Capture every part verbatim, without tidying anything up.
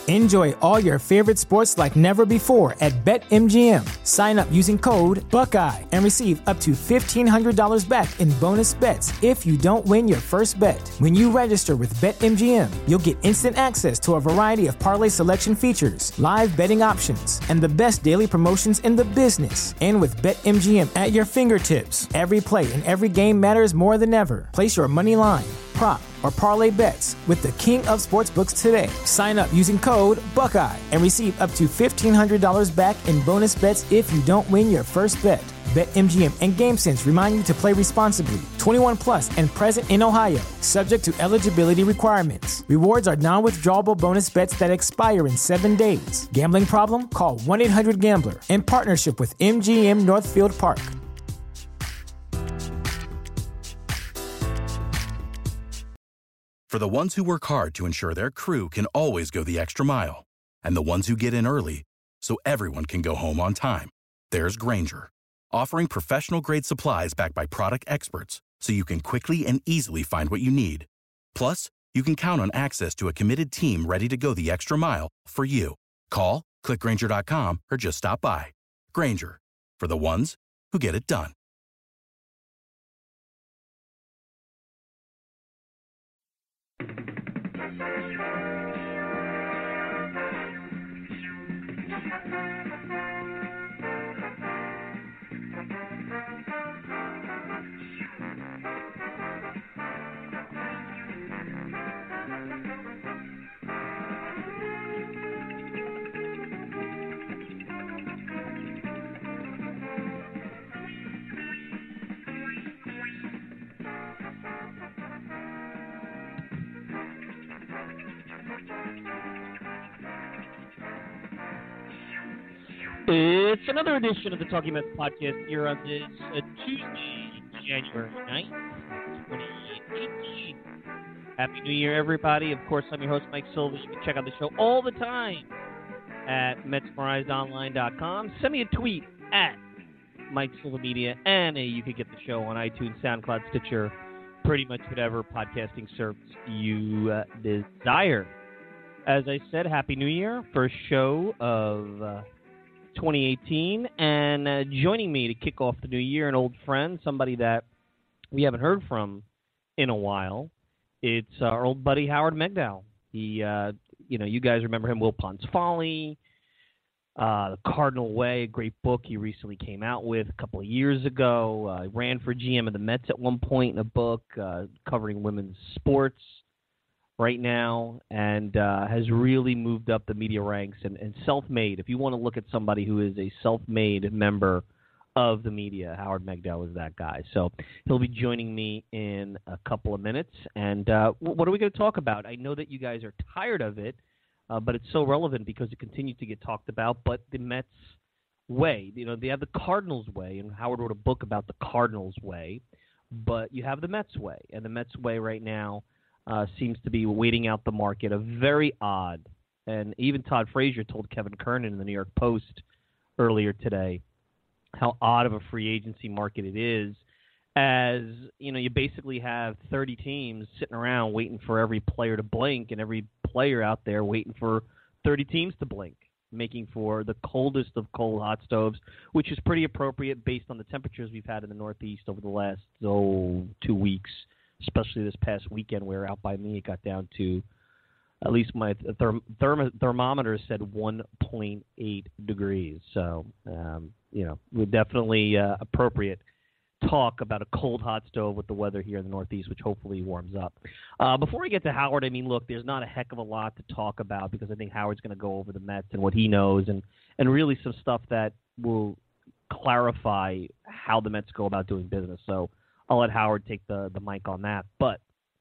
Enjoy all your favorite sports like never before at BetMGM. Sign up using code Buckeye and receive up to fifteen hundred dollars back in bonus bets if you don't win your first bet. When you register with BetMGM, you'll get instant access to a variety of parlay selection features, live betting options, and the best daily promotions in the business. And with BetMGM at your fingertips, every play and every game matters more than ever. Place your money line, prop, or parlay bets with the king of sportsbooks today. Sign up using code Buckeye and receive up to fifteen hundred dollars back in bonus bets if you don't win your first bet. BetMGM and GameSense remind you to play responsibly. twenty-one plus and present in Ohio, subject to eligibility requirements. Rewards are non-withdrawable bonus bets that expire in seven days. Gambling problem? Call one eight hundred gambler in partnership with M G M Northfield Park. For the ones who work hard to ensure their crew can always go the extra mile, and the ones who get in early so everyone can go home on time, there's Grainger, offering professional-grade supplies backed by product experts so you can quickly and easily find what you need. Plus, you can count on access to a committed team ready to go the extra mile for you. Call, click Grainger dot com, or just stop by. Grainger, for the ones who get it done. It's another edition of the Talking Mets podcast here on this uh, Tuesday, January ninth, twenty eighteen. Happy New Year, everybody. Of course, I'm your host, Mike Silva. You can check out the show all the time at Mets Merized Online dot com. Send me a tweet at Mike Silva Media, and uh, you can get the show on iTunes, SoundCloud, Stitcher, pretty much whatever podcasting service you uh, desire. As I said, Happy New Year. First show of Uh, twenty eighteen, and uh, joining me to kick off the new year, an old friend, somebody that we haven't heard from in a while. It's uh, our old buddy Howard Megdal. He, uh, you know, you guys remember him, Wilpons Folly, uh, The Cardinal Way, a great book he recently came out with a couple of years ago. Uh, he ran for G M of the Mets at one point in a book uh, covering women's sports right now, and uh, has really moved up the media ranks and, and self-made. If you want to look at somebody who is a self-made member of the media, Howard Megdal is that guy. So he'll be joining me in a couple of minutes. And uh, what are we going to talk about? I know that you guys are tired of it, uh, but it's so relevant because it continues to get talked about. But the Mets way, you know, they have the Cardinals way, and Howard wrote a book about the Cardinals way, but you have the Mets way. And the Mets way right now Uh, seems to be waiting out the market, a very odd, and even Todd Frazier told Kevin Kernan in the New York Post earlier today how odd of a free agency market it is, as, you know, you basically have thirty teams sitting around waiting for every player to blink, and every player out there waiting for thirty teams to blink, making for the coldest of cold hot stoves, which is pretty appropriate based on the temperatures we've had in the Northeast over the last, oh, two weeks. Especially this past weekend where out by me it got down to, at least my therm- therm- thermometer said one point eight degrees. So, um, you know, we're definitely uh, appropriate talk about a cold hot stove with the weather here in the Northeast, which hopefully warms up. Uh, before we get to Howard, I mean, look, there's not a heck of a lot to talk about because I think Howard's going to go over the Mets and what he knows and, and really some stuff that will clarify how the Mets go about doing business. So I'll let Howard take the, the mic on that. But,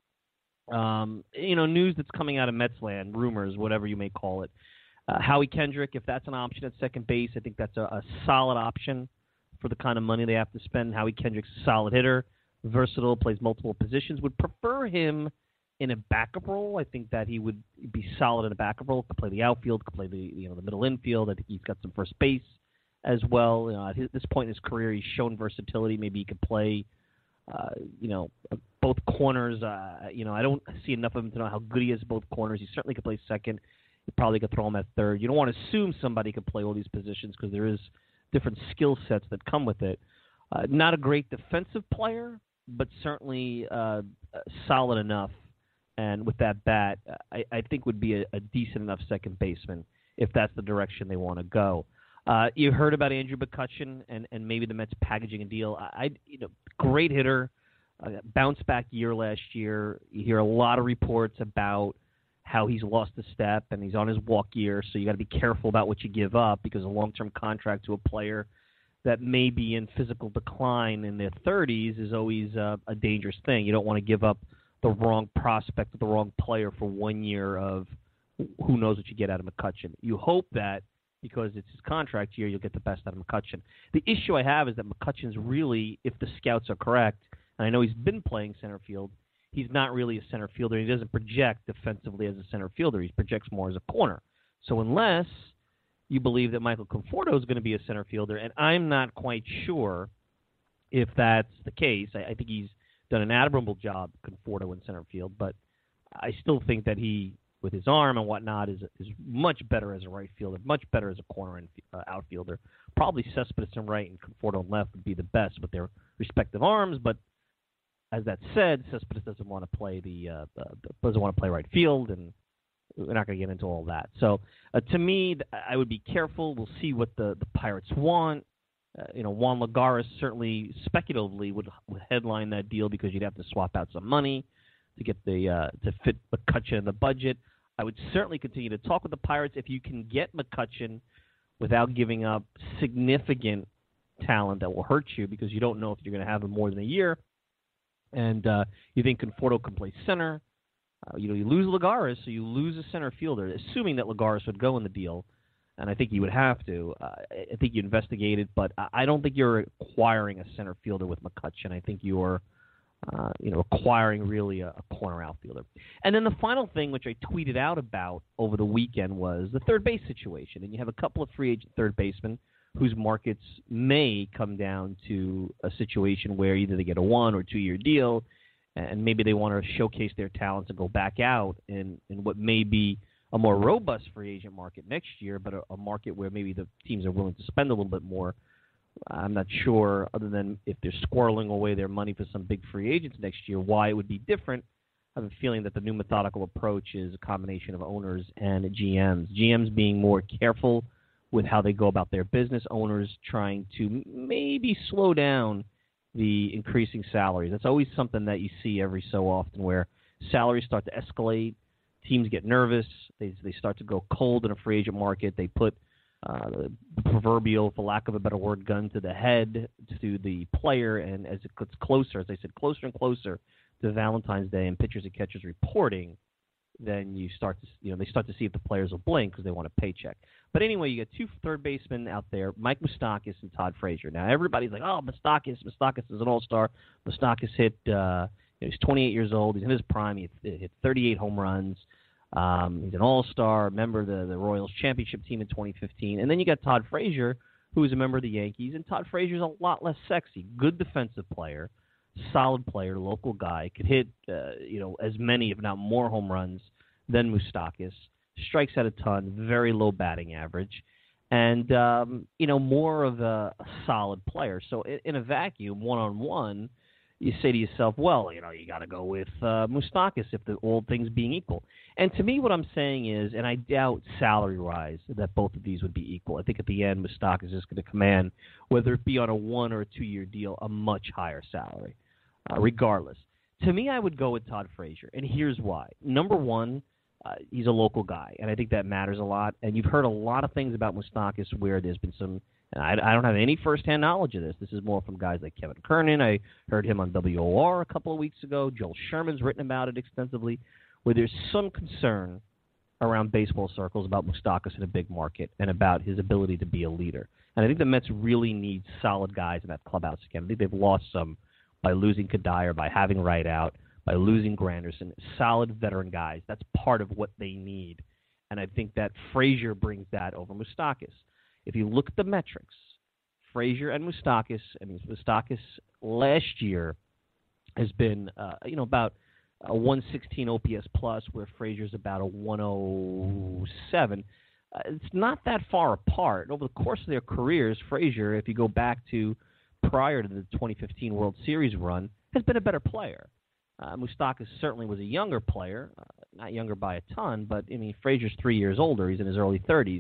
um, you know, news that's coming out of Metsland, rumors, whatever you may call it. Uh, Howie Kendrick, if that's an option at second base, I think that's a, a solid option for the kind of money they have to spend. Howie Kendrick's a solid hitter, versatile, plays multiple positions. Would prefer him in a backup role. I think that he would be solid in a backup role. Could play the outfield, could play the you know the middle infield. I think he's got some first base as well. You know, at his, this point in his career, he's shown versatility. Maybe he could play Uh, you know, both corners. Uh, you know, I don't see enough of him to know how good he is both corners. He certainly could play second. You probably could throw him at third. You don't want to assume somebody could play all these positions because there is different skill sets that come with it. Uh, not a great defensive player, but certainly uh, solid enough. And with that bat, I, I think would be a, a decent enough second baseman if that's the direction they want to go. Uh, you heard about Andrew McCutchen and, and maybe the Mets packaging a deal. I, you know, great hitter, uh, bounce back year last year. You hear a lot of reports about how he's lost a step and he's on his walk year, so you got to be careful about what you give up because a long-term contract to a player that may be in physical decline in their thirties is always uh, a dangerous thing. You don't want to give up the wrong prospect or the wrong player for one year of who knows what you get out of McCutchen. You hope that because it's his contract year, you'll get the best out of McCutchen. The issue I have is that McCutchen's really, if the scouts are correct, and I know he's been playing center field, he's not really a center fielder. He doesn't project defensively as a center fielder. He projects more as a corner. So unless you believe that Michael Conforto is going to be a center fielder, and I'm not quite sure if that's the case. I, I think he's done an admirable job, Conforto, in center field, but I still think that he, with his arm and whatnot, is is much better as a right fielder, much better as a corner and uh, outfielder. Probably Cespedes in right and Conforto in left would be the best with their respective arms, but as that said, Cespedes doesn't want to play the uh, doesn't want to play right field, and we're not going to get into all that. So uh, to me, I would be careful. We'll see what the, the Pirates want. Uh, you know, Juan Lagares certainly speculatively would, would headline that deal because you'd have to swap out some money to get the uh, to fit McCutchen in the budget. I would certainly continue to talk with the Pirates if you can get McCutchen without giving up significant talent that will hurt you because you don't know if you're going to have him more than a year. And uh, you think Conforto can play center. Uh, you know, you lose Lagares, so you lose a center fielder, assuming that Lagares would go in the deal. And I think you would have to. Uh, I think you investigate it, but I don't think you're acquiring a center fielder with McCutchen. I think you're, uh, you know, acquiring really a, a corner outfielder. And then the final thing, which I tweeted out about over the weekend, was the third base situation. And you have a couple of free agent third basemen whose markets may come down to a situation where either they get a one or two year deal, and maybe they want to showcase their talents and go back out in, in what may be a more robust free agent market next year, but a, a market where maybe the teams are willing to spend a little bit more. I'm not sure, other than if they're squirreling away their money for some big free agents next year, why it would be different. I have a feeling that the new methodical approach is a combination of owners and G Ms. G Ms being more careful with how they go about their business, owners trying to maybe slow down the increasing salaries. That's always something that you see every so often where salaries start to escalate, teams get nervous, they they start to go cold in a free agent market, they put uh, the proverbial, for lack of a better word, gun to the head to the player, and as it gets closer, as I said, closer and closer to Valentine's Day and pitchers and catchers reporting, then you start to, you know, they start to see if the players will blink because they want a paycheck. But anyway, you got two third basemen out there, Mike Moustakas and Todd Frazier. Now, everybody's like, oh, Moustakas, Moustakas is an all-star. Moustakas hit, uh, you know, he's twenty-eight years old. He's in his prime. He hit, hit thirty-eight home runs. Um, he's an all-star, member of the, the Royals championship team in twenty fifteen. And then you got Todd Frazier, who is a member of the Yankees. And Todd Frazier's a lot less sexy. Good defensive player, solid player, local guy. Could hit, uh, you know, as many, if not more, home runs than Moustakas. Strikes out a ton, very low batting average, and, um, you know, more of a, a solid player. So in, in a vacuum, one-on-one, you say to yourself, well, you know, you got to go with uh, Moustakas if the all things being equal. And to me, what I'm saying is, and I doubt salary-wise that both of these would be equal. I think at the end, Moustakas is going to command, whether it be on a one- or a two-year deal, a much higher salary, uh, regardless. To me, I would go with Todd Frazier, and here's why. Number one, Uh, he's a local guy, and I think that matters a lot. And you've heard a lot of things about Moustakas where there's been some, and I, I don't have any firsthand knowledge of this. This is more from guys like Kevin Kernan. I heard him on W O R a couple of weeks ago. Joel Sherman's written about it extensively, where there's some concern around baseball circles about Moustakas in a big market and about his ability to be a leader. And I think the Mets really need solid guys in that clubhouse again. I think they've lost some by losing Kadire, by having Wright out, by losing Granderson, solid veteran guys. That's part of what they need. And I think that Frazier brings that over Moustakas. If you look at the metrics, Frazier and Moustakas, I mean, Moustakas last year has been, uh, you know, about a one sixteen O P S plus, where Frazier's about a one oh seven. Uh, it's not that far apart. Over the course of their careers, Frazier, if you go back to prior to the twenty fifteen World Series run, has been a better player. Uh, Moustakas certainly was a younger player, uh, not younger by a ton, but, I mean, Frazier's three years older. He's in his early thirties.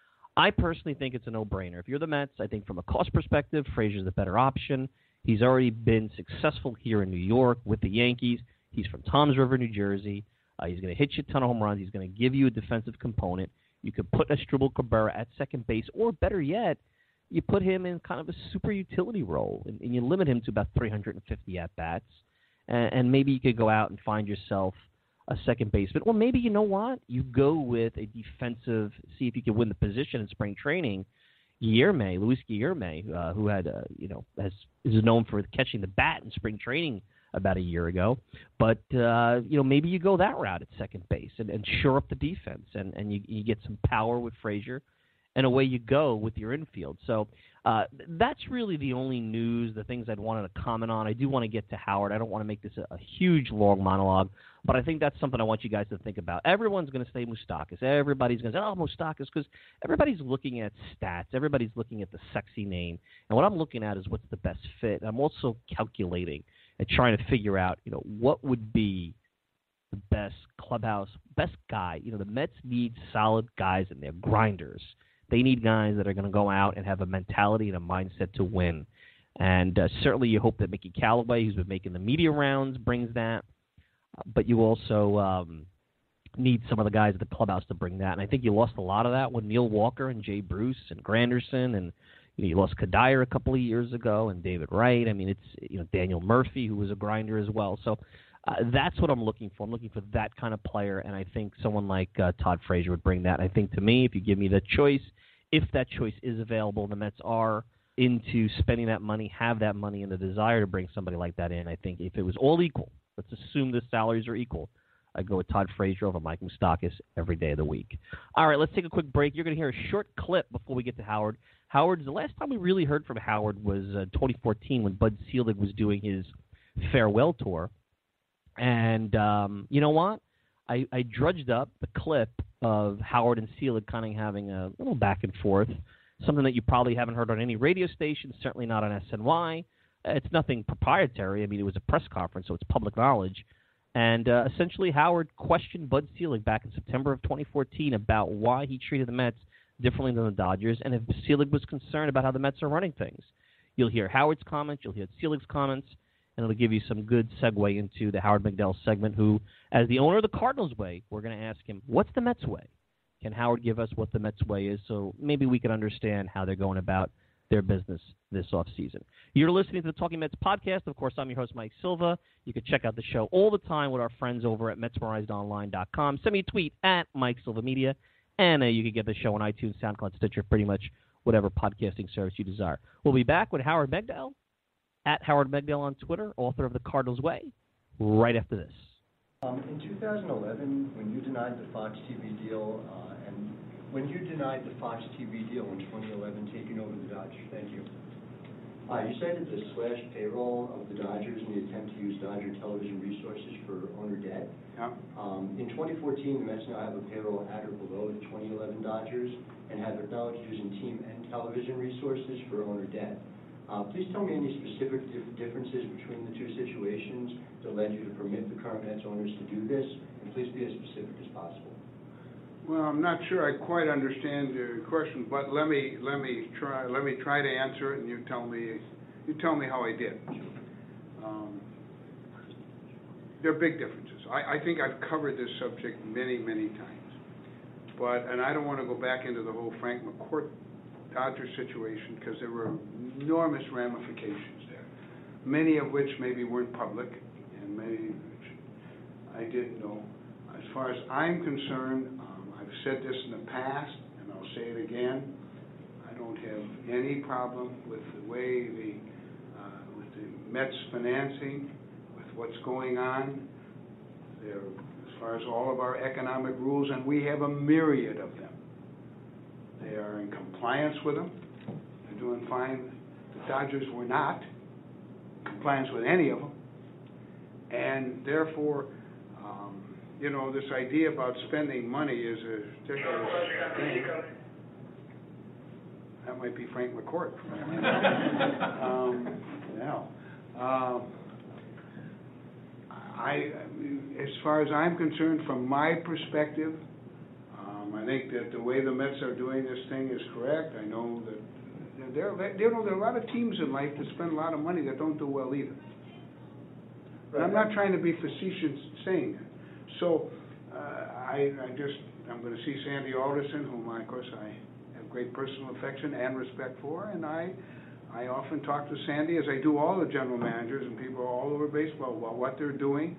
I personally think it's a no-brainer. If you're the Mets, I think from a cost perspective, Frazier's the better option. He's already been successful here in New York with the Yankees. He's from Toms River, New Jersey. Uh, he's going to hit you a ton of home runs. He's going to give you a defensive component. You could put Asdrubal Cabrera at second base, or better yet, you put him in kind of a super utility role, and, and you limit him to about three hundred fifty at-bats, and, and maybe you could go out and find yourself a second baseman. Or maybe, you know what, you go with a defensive, see if you can win the position in spring training. Guillerme, Luis Guillerme, uh, who had, uh, you know, has, is known for catching the bat in spring training about a year ago. But, uh, you know, maybe you go that route at second base and, and shore up the defense, and, and you, you get some power with Frazier, and away you go with your infield. So uh, that's really the only news, the things I'd wanted to comment on. I do want to get to Howard. I don't want to make this a, a huge, long monologue, but I think that's something I want you guys to think about. Everyone's going to say Moustakas. Everybody's going to say, oh, Moustakas, because everybody's looking at stats. Everybody's looking at the sexy name. And what I'm looking at is what's the best fit. I'm also calculating and trying to figure out, you know, what would be the best clubhouse, best guy. You know, the Mets need solid guys in there, grinders. They need guys that are going to go out and have a mentality and a mindset to win. And uh, certainly you hope that Mickey Callaway, who's been making the media rounds, brings that. Uh, but you also um, need some of the guys at the clubhouse to bring that. And I think you lost a lot of that with Neil Walker and Jay Bruce and Granderson. And you know, you lost Kadire a couple of years ago and David Wright. I mean, it's you know Daniel Murphy, who was a grinder as well. So uh, that's what I'm looking for. I'm looking for that kind of player. And I think someone like uh, Todd Frazier would bring that. And I think to me, if you give me the choice, if that choice is available, the Mets are into spending that money, have that money, and the desire to bring somebody like that in. I think if it was all equal, let's assume the salaries are equal, I'd go with Todd Frazier over Mike Moustakas every day of the week. All right, let's take a quick break. You're going to hear a short clip before we get to Howard. Howard's, the last time we really heard from Howard was uh, twenty fourteen when Bud Selig was doing his farewell tour. And um, you know what? I, I drudged up the clip of Howard and Selig kind of having a little back and forth, something that you probably haven't heard on any radio station, certainly not on S N Y. It's nothing proprietary. I mean, it was a press conference, so it's public knowledge. And uh, essentially, Howard questioned Bud Selig back in September of twenty fourteen about why he treated the Mets differently than the Dodgers, and if Selig was concerned about how the Mets are running things. You'll hear Howard's comments, you'll hear Selig's comments, and it'll give you some good segue into the Howard McDowell segment, who, as the owner of the Cardinals way, we're going to ask him, what's the Mets way? Can Howard give us what the Mets way is so maybe we can understand how they're going about their business this offseason? You're listening to the Talking Mets podcast. Of course, I'm your host, Mike Silva. You can check out the show all the time with our friends over at Metsmerized Online dot com. Send me a tweet at Mike Silva Media, and uh, you can get the show on iTunes, SoundCloud, Stitcher, pretty much whatever podcasting service you desire. We'll be back with Howard McDowell, at Howard McDowell on Twitter, author of The Cardinals Way, right after this. Um, in two thousand eleven, when you denied the Fox T V deal, uh, and when you denied the Fox T V deal in twenty eleven, taking over the Dodgers, thank you. Uh, you cited the slash payroll of the Dodgers in the attempt to use Dodger television resources for owner debt. Yeah. Um, in twenty fourteen, the Mets now have a payroll at or below the twenty eleven Dodgers and have acknowledged using team and television resources for owner debt. Uh, please tell me any specific dif differences between the two situations that led you to permit the current Mets owners to do this, and please be as specific as possible. Well, I'm not sure I quite understand your question, but let me let me try let me try to answer it, and you tell me you tell me how I did. Um, there are big differences. I, I think I've covered this subject many many times, but and I don't want to go back into the whole Frank McCourt Dodger situation because there were enormous ramifications there, many of which maybe weren't public, and many which I didn't know. As far as I'm concerned, um, I've said this in the past, and I'll say it again. I don't have any problem with the way the uh, with the Mets financing, with what's going on. There, as far as all of our economic rules, and we have a myriad of them. They are in compliance with them. They're doing fine. The Dodgers were not in compliance with any of them. And therefore, you know, this idea about spending money is a particular thing. That might be Frank McCourt. um, yeah. Um, I, as far as I'm concerned, from my perspective, um, I think that the way the Mets are doing this thing is correct. I know that there, there, you know, there are a lot of teams in life that spend a lot of money that don't do well either. And I'm not trying to be facetious saying that. So uh, I, I just, I'm going to see Sandy Alderson, whom I, of course I have great personal affection and respect for, and I, I often talk to Sandy, as I do all the general managers and people all over baseball, about what they're doing.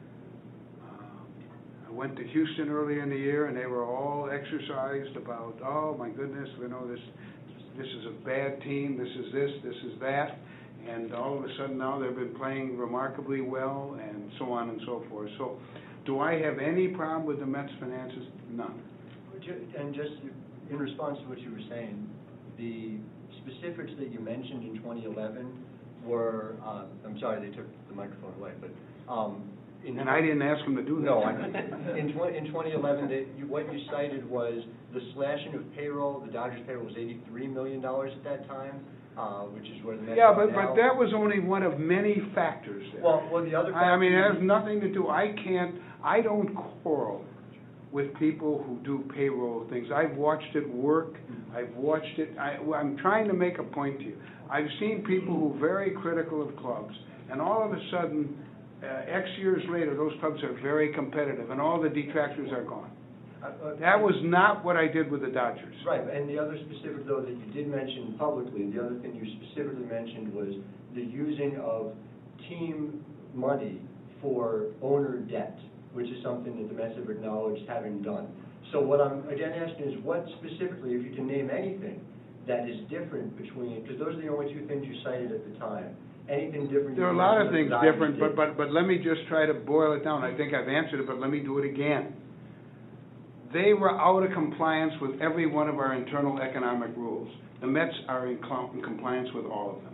Uh, I went to Houston earlier in the year, and they were all exercised about, oh my goodness, you know, this, this is a bad team, this is this, this is that. And all of a sudden now they've been playing remarkably well, and so on and so forth. So, do I have any problem with the Mets' finances? None. And just in response to what you were saying, the specifics that you mentioned in twenty eleven were, uh, I'm sorry they took the microphone away, but... Um, in and I didn't ask them to do that. No, I, in, in twenty eleven, they, you, what you cited was the slashing of payroll. The Dodgers' payroll was eighty-three million dollars at that time. Uh, which is where the Mets yeah, are but now. but that was only one of many factors there. Well, well, the other. I, I mean, it has nothing to do. I can't. I don't quarrel with people who do payroll things. I've watched it work. I've watched it. I, I'm trying to make a point to you. I've seen people who are very critical of clubs, and all of a sudden, uh, X years later, those clubs are very competitive, and all the detractors are gone. Uh, uh, that was not what I did with the Dodgers. Right, and the other specific, though, that you did mention publicly, the other thing you specifically mentioned was the using of team money for owner debt, which is something that the Mets have acknowledged having done. So what I'm, again, asking is what specifically, if you can name anything, that is different between, because those are the only two things you cited at the time, anything different? There are a lot of things different, but, but, but let me just try to boil it down. I think I've answered it, but let me do it again. They were out of compliance with every one of our internal economic rules. The Mets are in, com in compliance with all of them.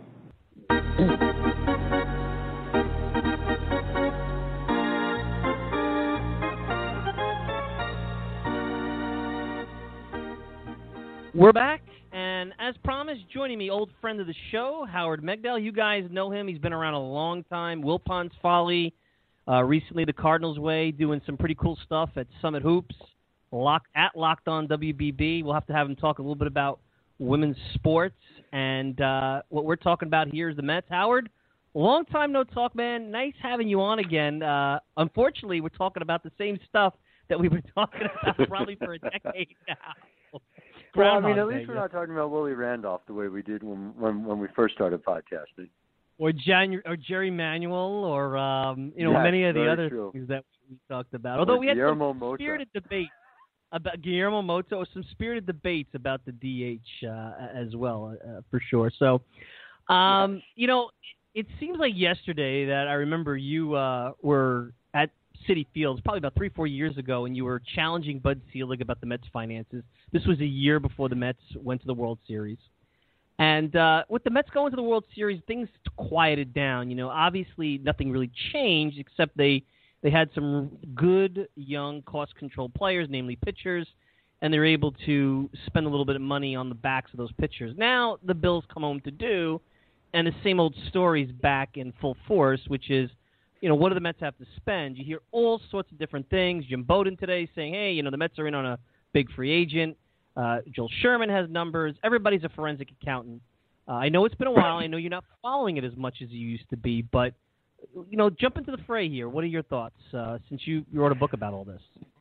We're back, and as promised, joining me, old friend of the show, Howard Megdal. You guys know him. He's been around a long time. Wilpons Folly, uh, recently the Cardinals Way, doing some pretty cool stuff at Summit Hoops. Locked at Locked On W B B. We'll have to have him talk a little bit about women's sports. And uh, what we're talking about here is the Mets. Howard, long time no talk, man. Nice having you on again. Uh, unfortunately, we're talking about the same stuff that we've been talking about probably for a decade now. Well, I mean, at least we're not talking about Willie Randolph the way we did when when, when we first started podcasting. Or, Jan or Jerry Manuel, or um, you know, yes, many of the other true. things that we talked about. Although or we had Guillermo some Mota. spirited debate about Guillermo Moto, some spirited debates about the D H uh, as well, uh, for sure. So, um, yes. you know, it, it seems like yesterday that I remember you uh, were at Citi Fields, probably about three, four years ago, and you were challenging Bud Selig about the Mets' finances. This was a year before the Mets went to the World Series. And uh, with the Mets going to the World Series, things quieted down. You know, obviously nothing really changed except they they had some good young cost-control players, namely pitchers, and they're able to spend a little bit of money on the backs of those pitchers. Now the bills come home to do, and the same old story's back in full force, which is, you know, what do the Mets have to spend? You hear all sorts of different things. Jim Bowden today saying, hey, you know, the Mets are in on a big free agent. Uh, Joel Sherman has numbers. Everybody's a forensic accountant. Uh, I know it's been a while. I know you're not following it as much as you used to be, but, you know, jump into the fray here. What are your thoughts uh, since you, you wrote a book about all this?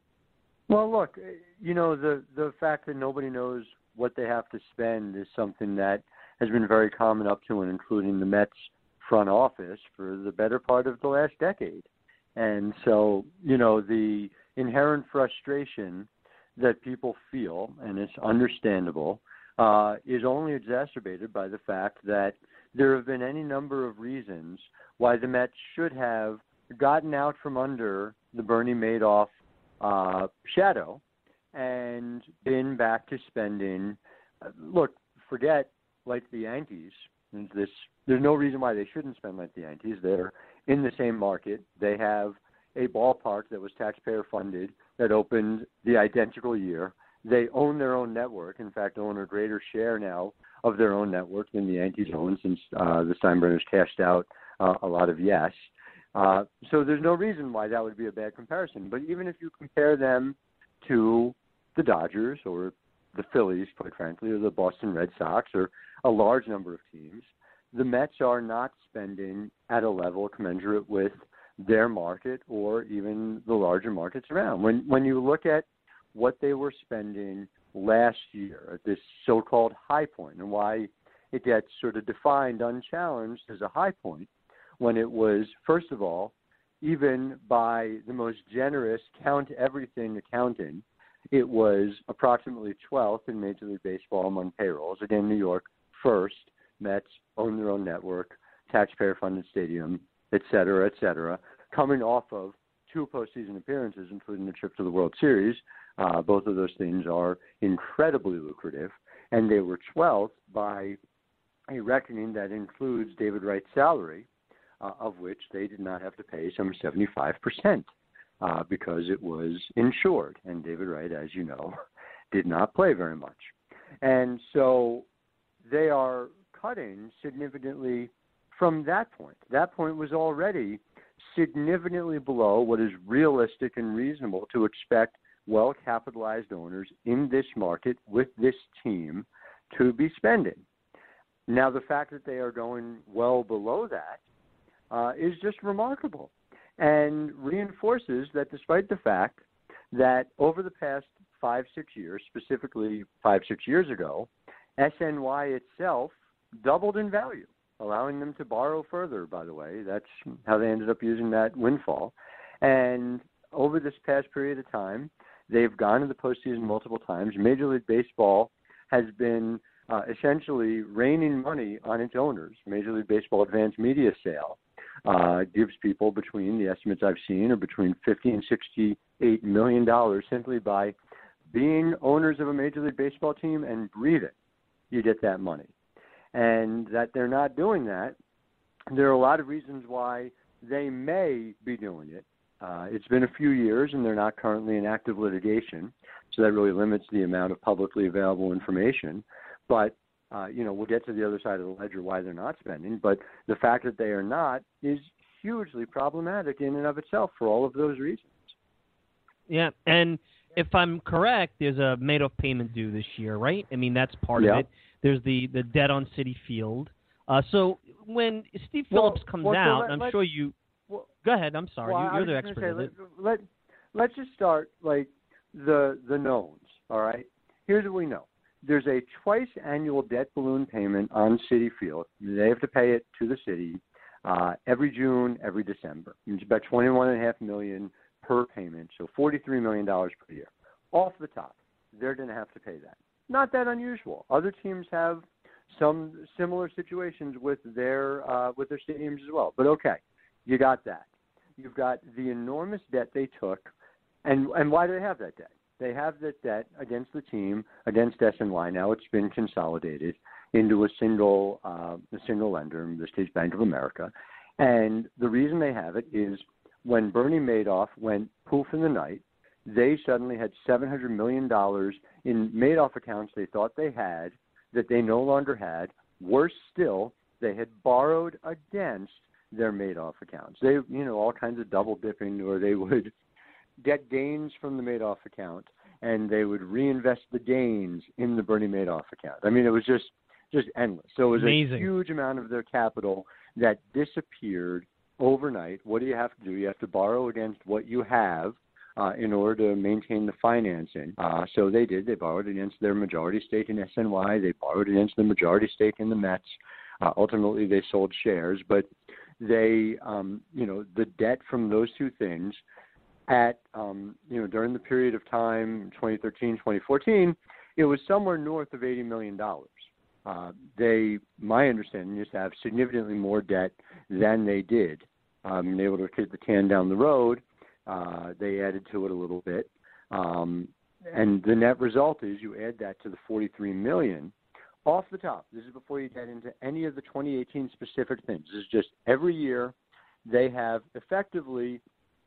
Well, look, you know, the, the fact that nobody knows what they have to spend is something that has been very common up to and including the Mets front office for the better part of the last decade. And so, you know, the inherent frustration that people feel, and it's understandable, uh, is only exacerbated by the fact that there have been any number of reasons why the Mets should have gotten out from under the Bernie Madoff uh, shadow and been back to spending. Uh, look, forget like the Yankees. There's, this, there's no reason why they shouldn't spend like the Yankees. They're in the same market. They have a ballpark that was taxpayer funded that opened the identical year. They own their own network. In fact, own a greater share now of their own network than the Yankees own, since uh, the Steinbrenners cashed out uh, a lot of yes. Uh, so there's no reason why that would be a bad comparison. But even if you compare them to the Dodgers or the Phillies, quite frankly, or the Boston Red Sox, or a large number of teams, the Mets are not spending at a level commensurate with their market or even the larger markets around. When when you look at what they were spending last year at this so-called high point, and why it gets sort of defined unchallenged as a high point, when it was, first of all, even by the most generous count everything accounting, it was approximately twelfth in Major League Baseball among payrolls. Again, New York first, Mets own their own network, taxpayer-funded stadium, et cetera, et cetera, coming off of two postseason appearances, including the trip to the World Series. Uh, both of those things are incredibly lucrative, and they were twelfth by a reckoning that includes David Wright's salary, uh, of which they did not have to pay some seventy-five percent uh, because it was insured. And David Wright, as you know, did not play very much. And so they are cutting significantly from that point. That point was already significantly below what is realistic and reasonable to expect well-capitalized owners in this market with this team to be spending. Now, the fact that they are going well below that uh, is just remarkable and reinforces that despite the fact that over the past five, six years, specifically five, six years ago, S N Y itself doubled in value, allowing them to borrow further, by the way. That's how they ended up using that windfall. And over this past period of time, they've gone to the postseason multiple times. Major League Baseball has been uh, essentially raining money on its owners. Major League Baseball Advanced Media Sale uh, gives people between, the estimates I've seen, are between fifty and sixty-eight million dollars simply by being owners of a Major League Baseball team and breathing. You get that money. And that they're not doing that, there are a lot of reasons why they may be doing it. Uh, it's been a few years, and they're not currently in active litigation, so that really limits the amount of publicly available information. But, uh, you know, we'll get to the other side of the ledger why they're not spending. But the fact that they are not is hugely problematic in and of itself for all of those reasons. Yeah, and if I'm correct, there's a Madoff payment due this year, right? I mean, that's part yeah. of it. There's the, the debt on Citi Field. Uh, so when Steve well, Phillips comes well, so out, let, I'm let, sure you well, – go ahead. I'm sorry. well, you, you're the I was expert. Say, of let, it. let, let's just start, like, the the knowns, all right? Here's what we know. There's a twice-annual debt balloon payment on Citi Field. They have to pay it to the city uh, every June, every December. It's about twenty-one point five million dollars per payment, so forty-three million dollars per year. Off the top, they're going to have to pay that. Not that unusual. Other teams have some similar situations with their uh, with their stadiums as well. But okay, you got that. You've got the enormous debt they took, and and why do they have that debt? They have that debt against the team, against S N Y. Now it's been consolidated into a single uh, a single lender, in this case Bank of America. And the reason they have it is when Bernie Madoff went poof in the night, they suddenly had seven hundred million dollars in Madoff accounts they thought they had that they no longer had. Worse still, they had borrowed against their Madoff accounts. They, you know, all kinds of double dipping, or they would get gains from the Madoff account and they would reinvest the gains in the Bernie Madoff account. I mean, it was just just endless. So it was Amazing. a huge amount of their capital that disappeared overnight. What do you have to do? You have to borrow against what you have uh, in order to maintain the financing. Uh, so they did. They borrowed against their majority stake in S N Y. They borrowed against the majority stake in the Mets. Uh, ultimately, they sold shares. But they, um, you know, the debt from those two things at, um, you know, during the period of time, twenty thirteen, twenty fourteen, it was somewhere north of eighty million dollars. Uh, they, my understanding is to have significantly more debt than they did. Um, they were able to kick the can down the road. Uh, they added to it a little bit. Um, and the net result is you add that to the forty-three million dollars. Off the top, this is before you get into any of the twenty eighteen specific things. This is just every year they have effectively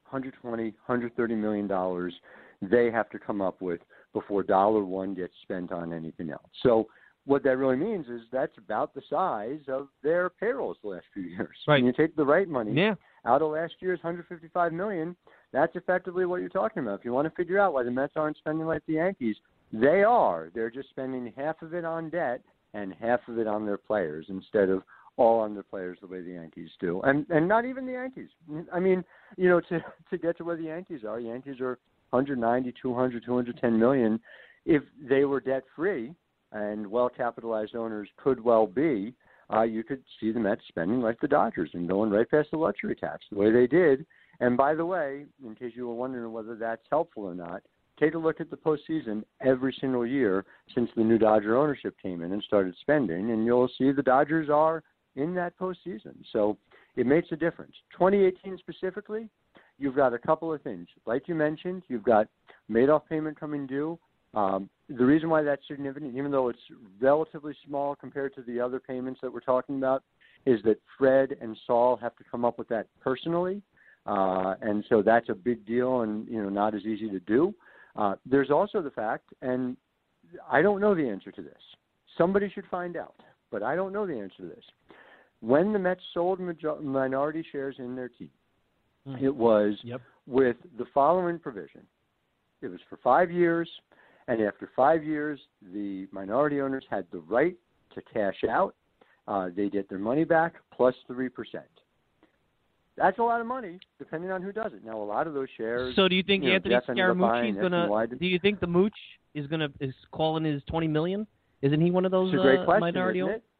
one hundred twenty, one hundred thirty million dollars they have to come up with before dollar one gets spent on anything else. So what that really means is that's about the size of their payrolls the last few years. Right. When you take the right money Yeah. out of last year's one hundred fifty-five million dollars, that's effectively what you're talking about. If you want to figure out why the Mets aren't spending like the Yankees, they are. They're just spending half of it on debt and half of it on their players instead of all on their players the way the Yankees do. And and not even the Yankees. I mean, you know, to to get to where the Yankees are, Yankees are one hundred ninety, two hundred, two hundred ten million. If they were debt-free and well-capitalized owners could well be, uh, you could see the Mets spending like the Dodgers and going right past the luxury tax the way they did. And by the way, in case you were wondering whether that's helpful or not, take a look at the postseason every single year since the new Dodger ownership came in and started spending, and you'll see the Dodgers are in that postseason. So it makes a difference. twenty eighteen specifically, you've got a couple of things. Like you mentioned, you've got Madoff payment coming due. Um, the reason why that's significant, even though it's relatively small compared to the other payments that we're talking about, is that Fred and Saul have to come up with that personally. Uh, and so that's a big deal and, you know, not as easy to do. Uh, there's also the fact, and I don't know the answer to this. Somebody should find out, but I don't know the answer to this. When the Mets sold major- minority shares in their team, mm. it was yep. with the following provision. It was for five years, and after five years, the minority owners had the right to cash out. Uh, they get their money back plus three percent. That's a lot of money, depending on who does it. Now, a lot of those shares. So, do you think you know, Anthony Scaramucci is gonna? Wide. Do you think the Mooch is gonna is calling his twenty million? Isn't he one of those it's a great uh, question, minority isn't owners? it?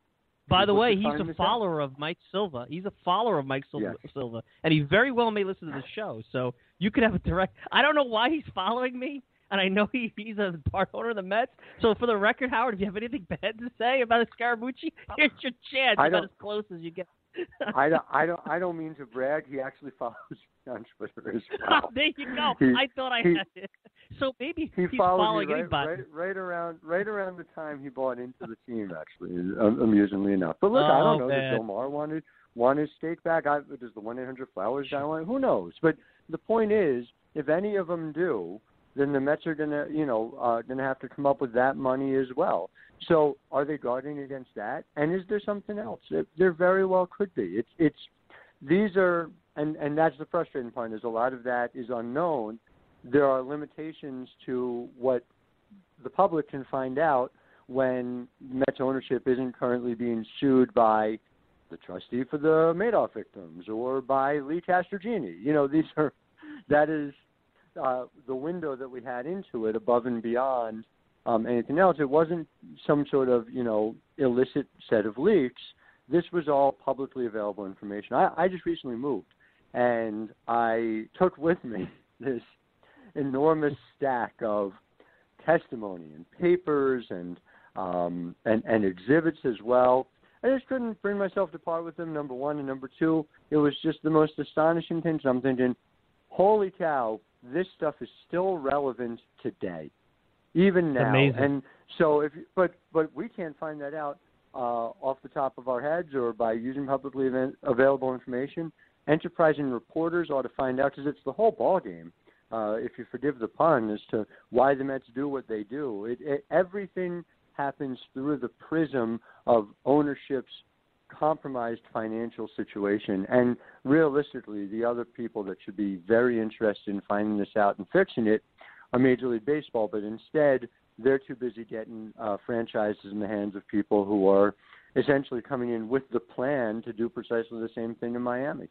By the way, What's he's the a time follower of Mike Silva. He's a follower of Mike Silva, Yes. Silva, and he very well may listen to the show. So you could have a direct. I don't know why he's following me, and I know he, he's a part owner of the Mets. So for the record, Howard, if you have anything bad to say about Scaramucci, here's your chance. I About don't- as close as you get. I don't, I don't, I don't mean to brag. He actually follows me on Twitter as well. There you go. He- I thought I he- had it. So maybe He he's followed following me right, anybody. right, right around, right around the time he bought into the team. Actually, um, amusingly enough. But look, I Oh, don't know. man. Does Bill Maher want want his stake back? I, does the one eight hundred Flowers guy want? Who knows? But the point is, if any of them do, then the Mets are gonna, you know, uh, gonna have to come up with that money as well. So, are they guarding against that? And is there something else? It, there very well could be. It's, it's, these are, and and that's the frustrating part. Is a lot of that is unknown. There are limitations to what the public can find out when Mets ownership isn't currently being sued by the trustee for the Madoff victims or by Lee Castroghini. You know, these are, that is uh, the window that we had into it above and beyond um, anything else. It wasn't some sort of, you know, illicit set of leaks. This was all publicly available information. I, I just recently moved, and I took with me this enormous stack of testimony and papers and um, and, and exhibits as well. I just couldn't bring myself to part with them, number one. And number two, it was just the most astonishing thing. So I'm thinking, holy cow, this stuff is still relevant today, even now. Amazing. And so, if but but we can't find that out uh, off the top of our heads or by using publicly event, available information. Enterprising reporters ought to find out because it's the whole ballgame. Uh, if you forgive the pun, as to why the Mets do what they do. It, it, everything happens through the prism of ownership's compromised financial situation. And realistically, the other people that should be very interested in finding this out and fixing it are Major League Baseball, but instead they're too busy getting uh, franchises in the hands of people who are essentially coming in with the plan to do precisely the same thing in Miami.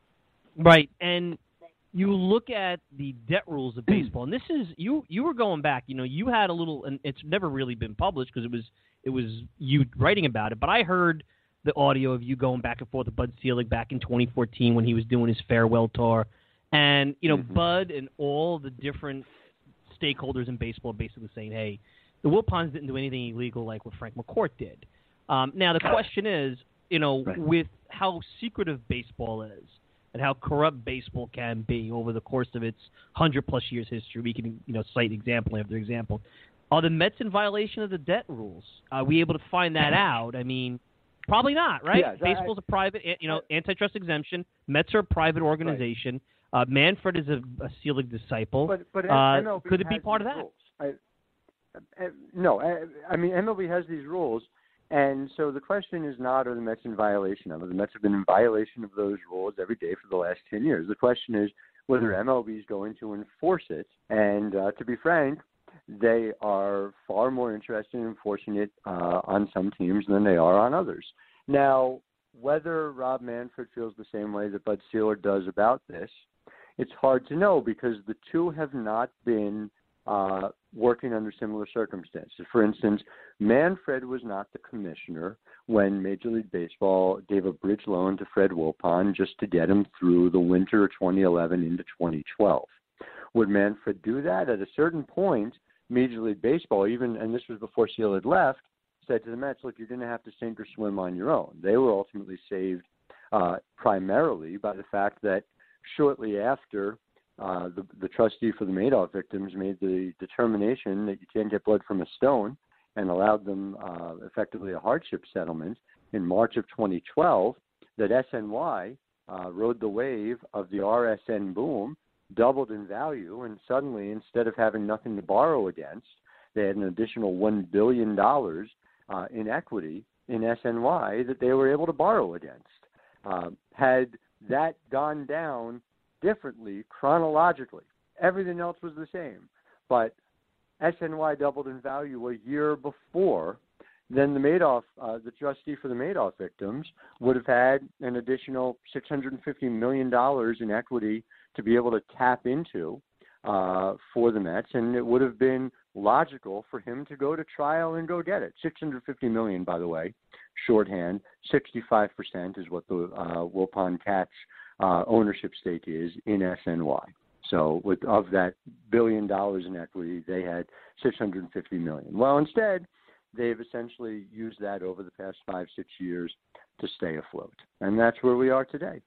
Right, and you look at the debt rules of baseball, and this is you. You were going back. You know, you had a little, and it's never really been published because it was it was you writing about it. But I heard the audio of you going back and forth with Bud Selig back in twenty fourteen when he was doing his farewell tour, and you know, Mm-hmm. Bud and all the different stakeholders in baseball basically saying, "Hey, the Wilpons didn't do anything illegal like what Frank McCourt did." Um, now the question is, you know, Right. with how secretive baseball is. And how corrupt baseball can be over the course of its hundred-plus years history. We can, you know, cite example after example. Are the Mets in violation of the debt rules? Are we able to find that out? I mean, probably not, right? Yeah, Baseball's a private, you know, antitrust exemption. Mets are a private organization. Uh, Manfred is a, a Selig disciple. But, but uh, M L B could it be has part of these that? rules. I, I, no, I, I mean, M L B has these rules, and so the question is not, are the Mets in violation of it? The Mets have been in violation of those rules every day for the last ten years. The question is whether M L B is going to enforce it, and uh, to be frank, they are far more interested in enforcing it uh, on some teams than they are on others. Now, whether Rob Manfred feels the same way that Bud Selig does about this, it's hard to know because the two have not been uh, working under similar circumstances. For instance, Manfred was not the commissioner when Major League Baseball gave a bridge loan to Fred Wilpon just to get him through the winter of twenty eleven into twenty twelve. Would Manfred do that? At a certain point, Major League Baseball, even, and this was before Seal had left, said to the Mets, look, you're going to have to sink or swim on your own. They were ultimately saved uh, primarily by the fact that shortly after uh, the, the trustee for the Madoff victims made the determination that you can't get blood from a stone and allowed them uh, effectively a hardship settlement in March of twenty twelve, that S N Y uh, rode the wave of the R S N boom, doubled in value, and suddenly, instead of having nothing to borrow against, they had an additional one billion dollars uh, in equity in S N Y that they were able to borrow against. Uh, had that gone down differently chronologically, everything else was the same, but S N Y doubled in value a year before, then the Madoff, uh, the trustee for the Madoff victims, would have had an additional six hundred fifty million dollars in equity to be able to tap into uh, for the Mets, and it would have been logical for him to go to trial and go get it. six hundred fifty million dollars, by the way, shorthand, sixty-five percent is what the uh, Wilpon Cats uh, ownership stake is in S N Y. So with, of that billion dollars in equity, they had six hundred fifty million dollars. Well, instead, they've essentially used that over the past five, six years to stay afloat. And that's where we are today.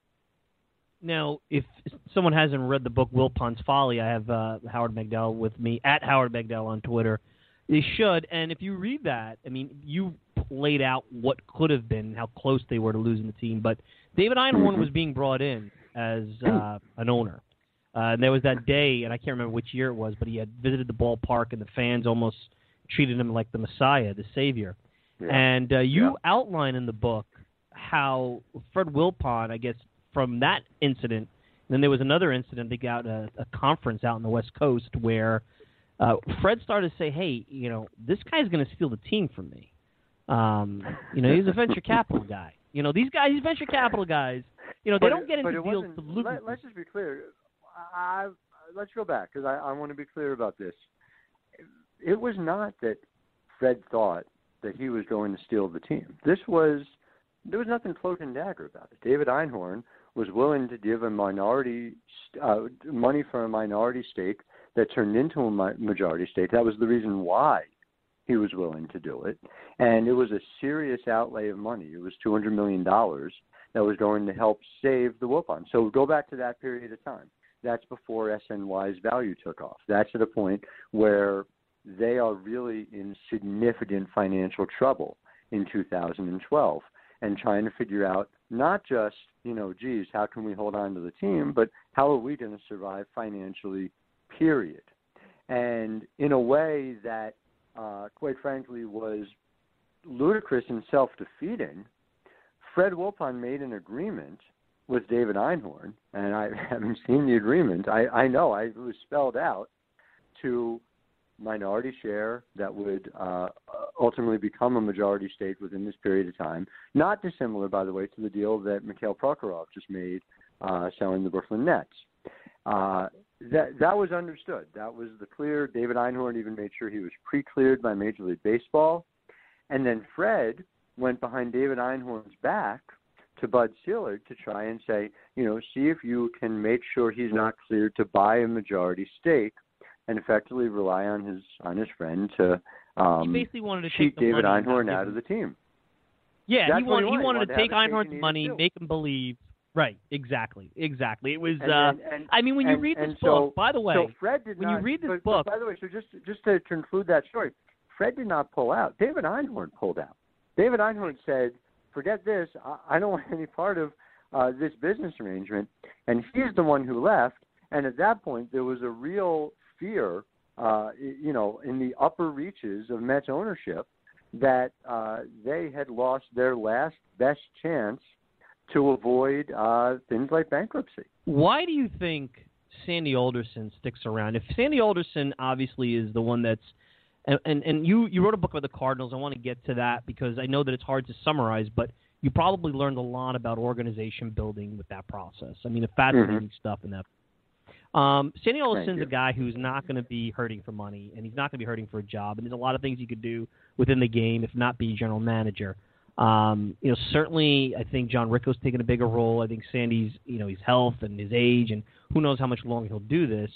Now, if someone hasn't read the book Wilpon's Folly, I have uh, Howard Megdal with me, at Howard Megdal on Twitter. They should. And if you read that, I mean, you laid out what could have been, how close they were to losing the team. But David Einhorn was being brought in as uh, an owner. Uh, and there was that day, and I can't remember which year it was, but he had visited the ballpark, and the fans almost treated him like the Messiah, the Savior. Yeah. And uh, you yeah. outline in the book how Fred Wilpon, I guess, from that incident, and then there was another incident, they got a, a conference out on the West Coast where uh, Fred started to say, hey, you know, this guy's going to steal the team from me. Um, you know, he's a venture capital guy. You know, these guys, these venture capital guys, you know, they but, don't get into deals to lose. Let, let's just be clear. I, let's go back, because I, I want to be clear about this. It was not that Fred thought that he was going to steal the team. This was, there was nothing cloak and dagger about it. David Einhorn was willing to give a minority, uh, money for a minority stake that turned into a majority stake. That was the reason why he was willing to do it. And it was a serious outlay of money. It was two hundred million dollars that was going to help save the Wilpon. So go back to that period of time. That's before S N Y's value took off. That's at a point where they are really in significant financial trouble in two thousand twelve and trying to figure out not just, you know, geez, how can we hold on to the team, but how are we going to survive financially, period. And in a way that, uh, quite frankly, was ludicrous and self-defeating, Fred Wilpon made an agreement with David Einhorn, and I haven't seen the agreement. I, I know I, it was spelled out to minority share that would uh, ultimately become a majority stake within this period of time. Not dissimilar, by the way, to the deal that Mikhail Prokhorov just made uh, selling the Brooklyn Nets. Uh, that that was understood. That was the clear. David Einhorn even made sure he was pre-cleared by Major League Baseball. And then Fred went behind David Einhorn's back to Bud Selig to try and say, you know, see if you can make sure he's not cleared to buy a majority stake, and effectively rely on his on his friend to um, he basically wanted to cheat take the David money Einhorn out of the team. Yeah, That's he, wanted, he he wanted. wanted he to wanted take to Einhorn's money, make him believe. Right, exactly, exactly. It was. And, uh, and, and, I mean, when you and, read this and book, so, by the way, so Fred did when not, you read this but, book, but by the way, so just just to conclude that story, Fred did not pull out. David Einhorn pulled out. David Einhorn said, "Forget this. I, I don't want any part of uh, this business arrangement, and he's the one who left. And at that point, there was a real fear, uh, you know, in the upper reaches of Mets ownership that uh, they had lost their last best chance to avoid uh, things like bankruptcy. Why do you think Sandy Alderson sticks around? If Sandy Alderson obviously is the one that's and, and, and you, you wrote a book about the Cardinals. I want to get to that because I know that it's hard to summarize, but you probably learned a lot about organization building with that process. I mean, the fascinating mm-hmm. stuff in that. Um, Sandy Alderson's a guy who's not going to be hurting for money, and he's not going to be hurting for a job. And there's a lot of things he could do within the game, if not be general manager. Um, you know, certainly, I think John Ricco's taken a bigger role. I think Sandy's, you know, his health and his age, and who knows how much longer he'll do this.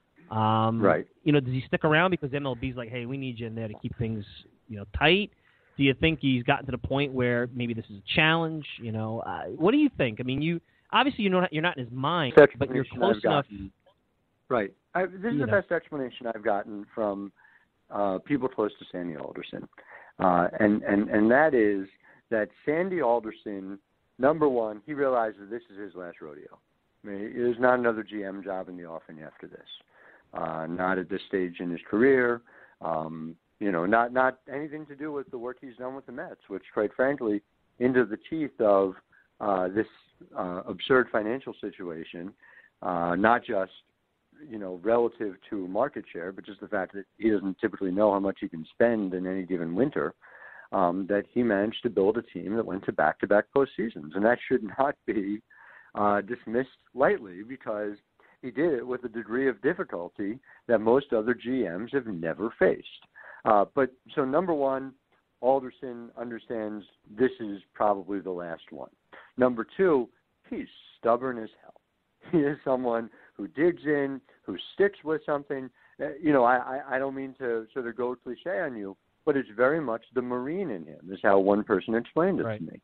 Um, right. You know, does he stick around because M L B's like, hey, we need you in there to keep things, you know, tight? Do you think he's gotten to the point where maybe this is a challenge? You know, uh, what do you think? I mean, you obviously you know you're not in his mind, but you're close enough. Right. I, this is the know. best explanation I've gotten from uh, people close to Sandy Alderson, uh, and and and that is that Sandy Alderson, number one, he realizes this is his last rodeo. I mean, there's not another G M job in the offing after this. Uh, not at this stage in his career. Um, you know, not not anything to do with the work he's done with the Mets, which, quite frankly, into the teeth of uh, this uh, absurd financial situation, uh, not just, you know, relative to market share, but just the fact that he doesn't typically know how much he can spend in any given winter, um, that he managed to build a team that went to back-to-back postseasons. And that should not be uh, dismissed lightly because he did it with a degree of difficulty that most other G Ms have never faced. Uh, but so number one, Alderson understands this is probably the last one. Number two, he's stubborn as hell. He is someone who digs in, who sticks with something. Uh, you know, I, I, I don't mean to sort of go cliche on you, but it's very much the Marine in him, is how one person explained it right. to me.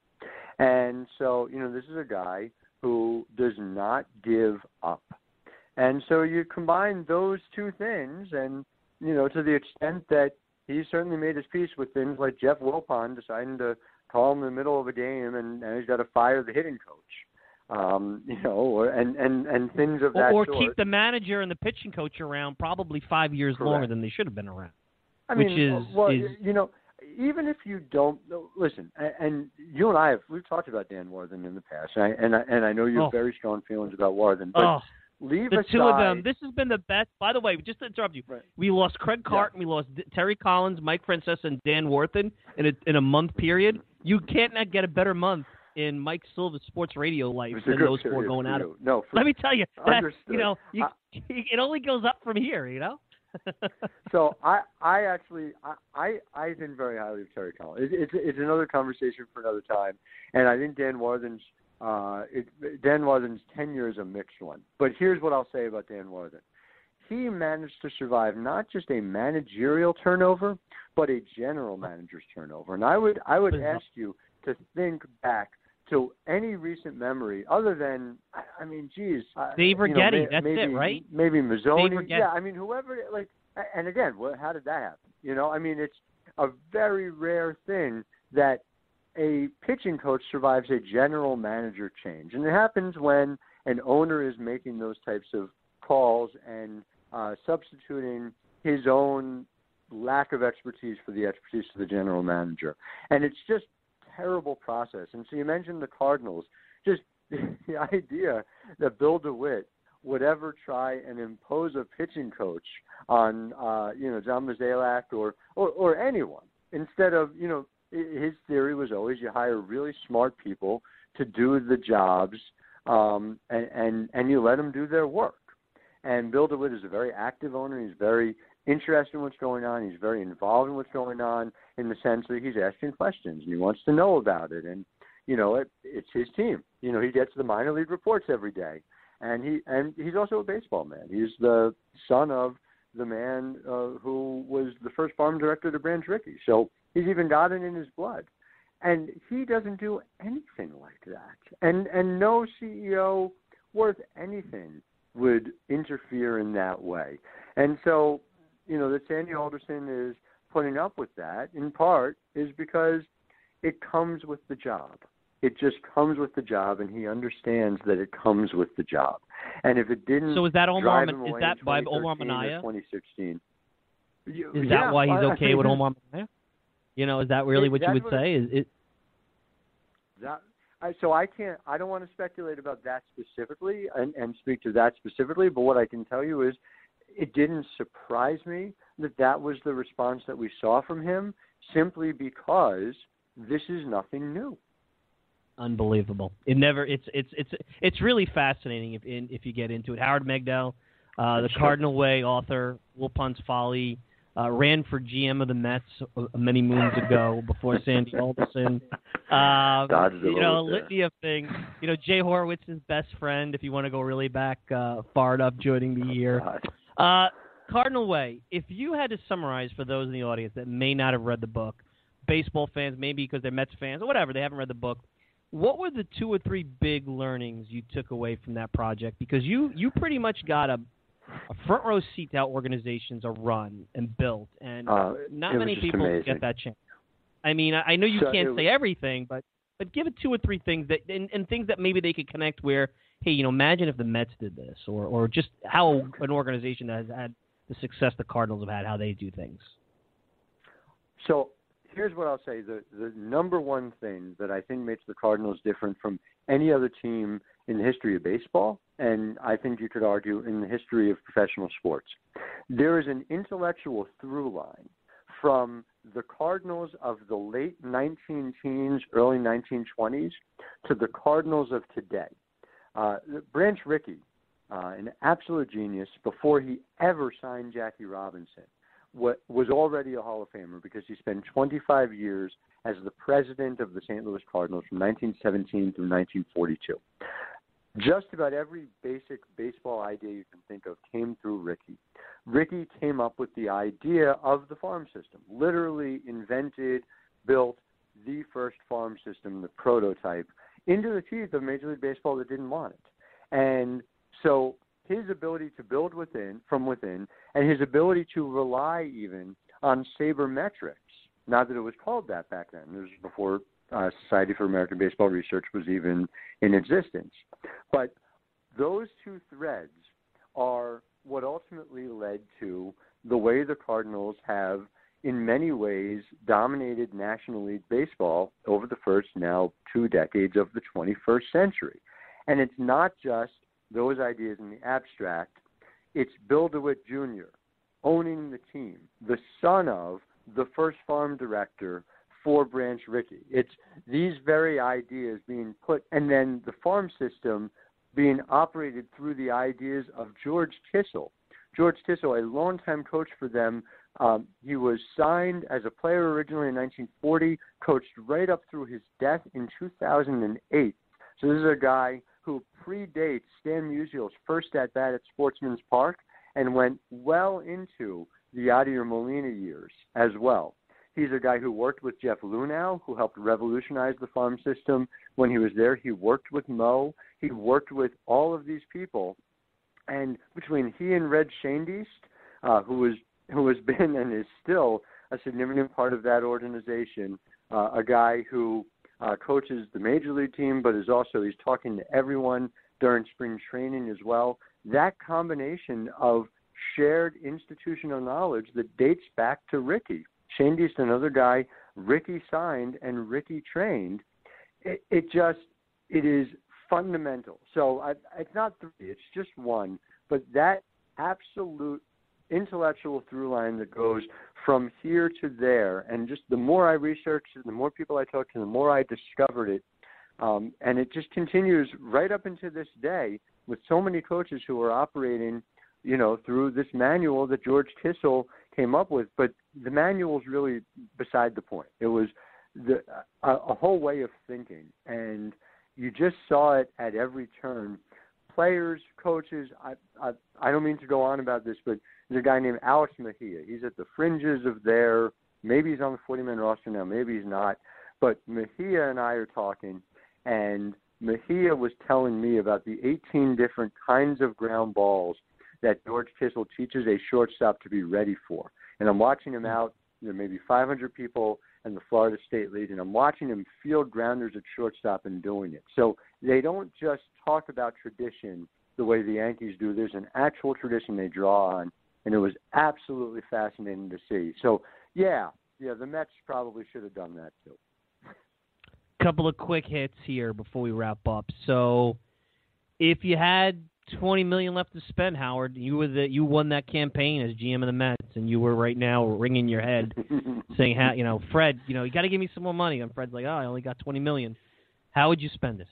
And so, you know, this is a guy who does not give up. And so you combine those two things, and, you know, to the extent that he certainly made his peace with things like Jeff Wilpon deciding to call him in the middle of a game and, and he's got to fire the hitting coach. Um, you know, or, and, and, and things of that or, or sort. Or keep the manager and the pitching coach around probably five years Correct. longer than they should have been around. I which mean, is, well, is, you know, even if you don't listen, and you and I have we've talked about Dan Warthen in the past, and I and I, and I know you have oh. very strong feelings about Warthen, but oh. leave the aside, two of them. This has been the best. By the way, just to interrupt you, right. we lost Craig Carton, yeah. we lost Terry Collins, Mike Francesa, and Dan Warthen in a in a month period. You can't not get a better month in Mike Silva's sports radio life than those four going at it. No, for, let me tell you, that, understood. you know, you, I, it only goes up from here. You know. so I, I actually, I, I, I think very highly of Terry Collins. It, it's, it's another conversation for another time, and I think Dan Warthen's, uh, it, Dan Warthen's tenure is a mixed one. But here's what I'll say about Dan Warthen: he managed to survive not just a managerial turnover, but a general manager's turnover. And I would, I would ask you to think back to any recent memory, other than, I mean, geez, Dave uh, Righetti, you know, that's maybe, it, right? Maybe Mazzoni. Yeah, I mean, whoever, like, and again, how did that happen? You know, I mean, it's a very rare thing that a pitching coach survives a general manager change, and it happens when an owner is making those types of calls and uh, substituting his own lack of expertise for the expertise of the general manager, and it's just terrible process. And so you mentioned the Cardinals. Just the idea that Bill DeWitt would ever try and impose a pitching coach on, uh, you know, John Mozeliak or, or, or anyone, instead of, you know, his theory was always you hire really smart people to do the jobs, um, and, and, and you let them do their work. And Bill DeWitt is a very active owner. He's very interested in what's going on. He's very involved in what's going on in the sense that he's asking questions and he wants to know about it. And, you know, it, it's his team. You know, he gets the minor league reports every day. And he and he's also a baseball man. He's the son of the man uh, who was the first farm director to Branch Rickey. So he's even got it in his blood. And he doesn't do anything like that. And and no C E O worth anything would interfere in that way. And so, you know, that Sandy Alderson is putting up with that, in part, is because it comes with the job. It just comes with the job, and he understands that it comes with the job. And if it didn't, so is that Omar? drive him Is away that in by twenty Omar thirteen Minaya? or twenty sixteen. Is yeah, that why he's I, okay I with his, Omar Minaya? You know, is that really it, what you would what say? Is it? That, I, so I can't. I don't want to speculate about that specifically and, and speak to that specifically. But what I can tell you is, it didn't surprise me that that was the response that we saw from him, simply because this is nothing new. Unbelievable. It never. It's it's it's it's really fascinating if in, if you get into it. Howard Megdal, uh, the Sure. Cardinal Way author, Will Punt's Folly, uh, ran for G M of the Mets uh, many moons ago before Sandy Alderson. Uh, you know, a litany of things. You know, Jay Horowitz's best friend, if you want to go really back uh, far enough, joining me here. Uh, Cardinal Way, if you had to summarize for those in the audience that may not have read the book, baseball fans, maybe because they're Mets fans or whatever, they haven't read the book, what were the two or three big learnings you took away from that project? Because you, you pretty much got a, a front row seat to how organizations are run and built, and uh, not many people amazing. get that chance. I mean, I, I know you so can't was, say everything, but but give it two or three things that and, and things that maybe they could connect where, hey, you know, imagine if the Mets did this, or or just how an organization that has had the success the Cardinals have had, how they do things. So here's what I'll say. The, the number one thing that I think makes the Cardinals different from any other team in the history of baseball, and I think you could argue in the history of professional sports, there is an intellectual through line from the Cardinals of the late nineteen teens, early nineteen twenties, to the Cardinals of today. Uh, Branch Rickey, uh, an absolute genius, before he ever signed Jackie Robinson, what was already a Hall of Famer because he spent twenty-five years as the president of the Saint Louis Cardinals from nineteen seventeen through nineteen forty-two. Just about every basic baseball idea you can think of came through Rickey. Rickey came up with the idea of the farm system, literally invented, built the first farm system, the prototype, into the teeth of Major League Baseball that didn't want it. And so his ability to build within, from within, and his ability to rely even on sabermetrics, not that it was called that back then. This was before uh, Society for American Baseball Research was even in existence. But those two threads are what ultimately led to the way the Cardinals have, in many ways, dominated National League Baseball over the first now two decades of the twenty-first century. And it's not just those ideas in the abstract. It's Bill DeWitt Junior owning the team, the son of the first farm director for Branch Rickey. It's these very ideas being put, and then the farm system being operated through the ideas of George Tissell. George Tissell, a longtime coach for them, um, he was signed as a player originally in nineteen forty, coached right up through his death in two thousand eight. So this is a guy who predates Stan Musial's first at-bat at Sportsman's Park and went well into the Yadier Molina years as well. He's a guy who worked with Jeff Luhnow, who helped revolutionize the farm system when he was there. He worked with Mo. He worked with all of these people. And between he and Red Schoendienst, uh, who was who has been and is still a significant part of that organization, uh, a guy who uh, coaches the major league team, but is also he's talking to everyone during spring training as well. That combination of shared institutional knowledge that dates back to Rickey. Schoendienst, another guy Rickey signed and Rickey trained. It, it just, it is fundamental. So I, it's not three, it's just one. But that absolute intellectual through line that goes from here to there, and just the more I researched it, the more people I talked to, the more I discovered it. Um, and it just continues right up into this day with so many coaches who are operating, you know, through this manual that George Tissell came up with. But the manual is really beside the point. It was the, a, a whole way of thinking, and you just saw it at every turn. Players, coaches, I, I, I don't mean to go on about this, but there's a guy named Alex Mejia. He's at the fringes of their, maybe he's on the forty-man roster now, maybe he's not. But Mejia and I are talking, and Mejia was telling me about the eighteen different kinds of ground balls that George Tissell teaches a shortstop to be ready for. And I'm watching him out, there may be five hundred people and the Florida State Legion. I'm watching them field grounders at shortstop and doing it. So they don't just talk about tradition the way the Yankees do. There's an actual tradition they draw on, and it was absolutely fascinating to see. So, yeah, yeah, the Mets probably should have done that too. Couple of quick hits here before we wrap up. So, if you had twenty million dollars left to spend, Howard, you were the you won that campaign as G M of the Mets, and you were right now wringing your head, saying, "How you know, Fred, you know, you got to give me some more money." And Fred's like, "Oh, I only got twenty million dollars." How would you spend it?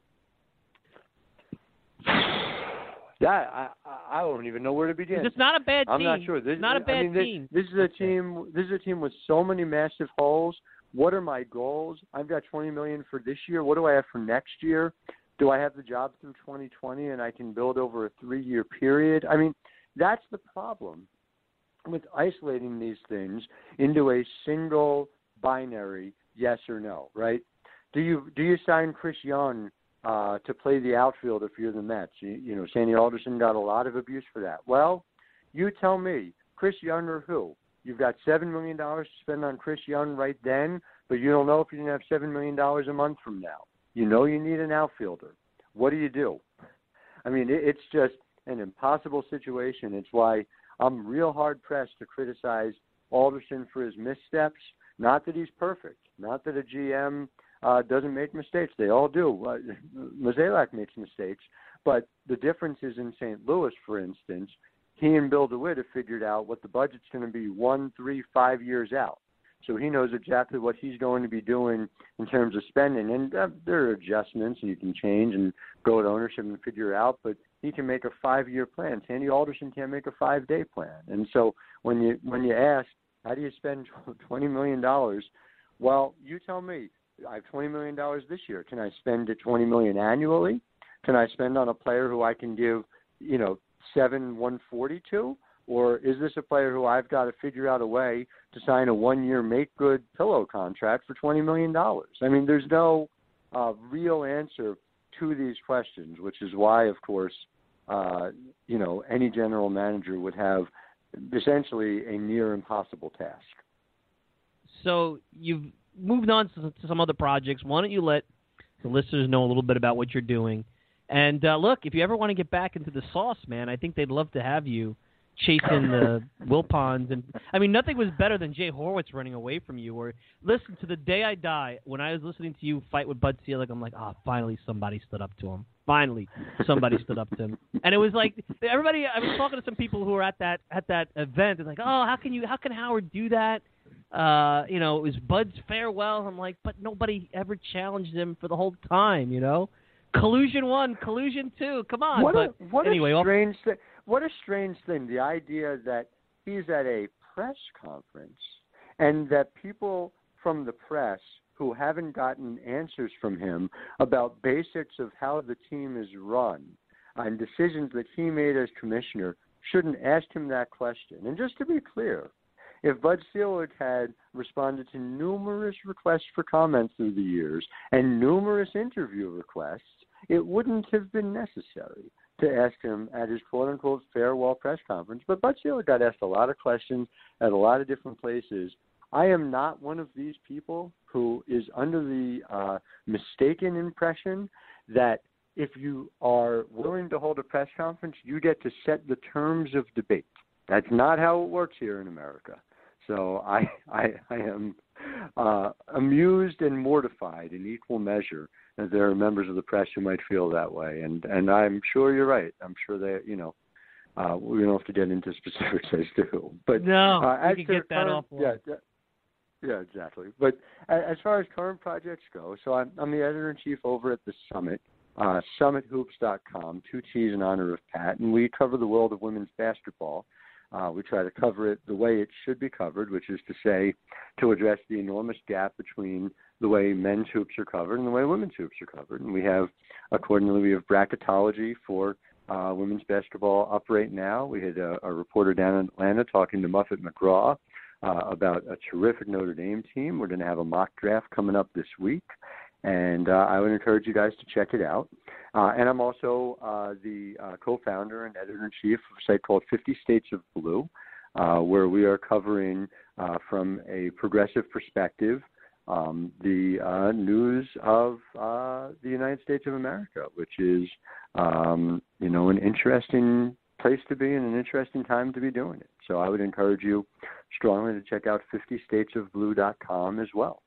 Yeah, I, I I don't even know where to begin. It's not a bad team. I'm not sure. This it's not a bad I mean, this, team. This is a team. This is a team with so many massive holes. What are my goals? I've got twenty million dollars for this year. What do I have for next year? Do I have the job through twenty twenty and I can build over a three-year period? I mean, that's the problem with isolating these things into a single binary yes or no, right? Do you do you sign Chris Young uh, to play the outfield if you're the Mets? You, you know, Sandy Alderson got a lot of abuse for that. Well, you tell me, Chris Young or who? You've got seven million dollars to spend on Chris Young right then, but you don't know if you're going to have seven million dollars a month from now. You know you need an outfielder. What do you do? I mean, it, it's just an impossible situation. It's why I'm real hard-pressed to criticize Alderson for his missteps. Not that he's perfect. Not that a G M uh, doesn't make mistakes. They all do. Uh, Mozeliak makes mistakes. But the difference is in Saint Louis, for instance, he and Bill DeWitt have figured out what the budget's going to be one, three, five years out. So he knows exactly what he's going to be doing in terms of spending. And uh, there are adjustments, and you can change and go to ownership and figure it out. But he can make a five-year plan. Sandy Alderson can't make a five-day plan. And so when you when you ask, how do you spend twenty million dollars? Well, you tell me. I have twenty million dollars this year. Can I spend it twenty million dollars annually? Can I spend on a player who I can give, you know, seven one forty to, or is this a player who I've got to figure out a way to sign a one-year make-good pillow contract for twenty million dollars? I mean, there's no uh, real answer to these questions, which is why, of course, uh, you know, any general manager would have essentially a near impossible task. So you've moved on to, to some other projects. Why don't you let the listeners know a little bit about what you're doing? And, uh, look, if you ever want to get back into the sauce, man, I think they'd love to have you chasing the Wilpons. And I mean, nothing was better than Jay Horwitz running away from you. Or, listen, to the day I die, when I was listening to you fight with Bud Selig, I'm like, ah, oh, finally somebody stood up to him. Finally somebody stood up to him. And it was like, everybody, I was talking to some people who were at that at that event. It's like, oh, how can you, how can Howard do that? Uh, you know, it was Bud's farewell. I'm like, but nobody ever challenged him for the whole time, you know? Collusion one, collusion two. Come on. What but a, what anyway, a strange thing. What a strange thing. The idea that he's at a press conference and that people from the press who haven't gotten answers from him about basics of how the team is run and decisions that he made as commissioner shouldn't ask him that question. And just to be clear, if Bud Selig had responded to numerous requests for comments through the years and numerous interview requests, it wouldn't have been necessary to ask him at his quote-unquote farewell press conference. But Bud Selig got asked a lot of questions at a lot of different places. I am not one of these people who is under the uh, mistaken impression that if you are willing to hold a press conference, you get to set the terms of debate. That's not how it works here in America. So I, I, I am uh, amused and mortified in equal measure that there are members of the press who might feel that way. And, and I'm sure you're right. I'm sure they, you know, uh, we don't have to get into specifics as to who. But no, uh, we can get that off. Yeah, yeah, exactly. But as far as current projects go, so I'm, I'm the editor-in-chief over at the Summit, uh, summit hoops dot com, two T's in honor of Pat, and we cover the world of women's basketball. Uh, we try to cover it the way it should be covered, which is to say, to address the enormous gap between the way men's hoops are covered and the way women's hoops are covered. And we have, accordingly, we have bracketology for uh, women's basketball up right now. We had a, a reporter down in Atlanta talking to Muffet McGraw uh, about a terrific Notre Dame team. We're going to have a mock draft coming up this week, and uh, I would encourage you guys to check it out. Uh, and I'm also uh, the uh, co-founder and editor-in-chief of a site called fifty States of Blue, uh, where we are covering uh, from a progressive perspective, um, the uh, news of uh, the United States of America, which is, um, you know, an interesting place to be and an interesting time to be doing it. So I would encourage you strongly to check out fifty states of blue dot com as well.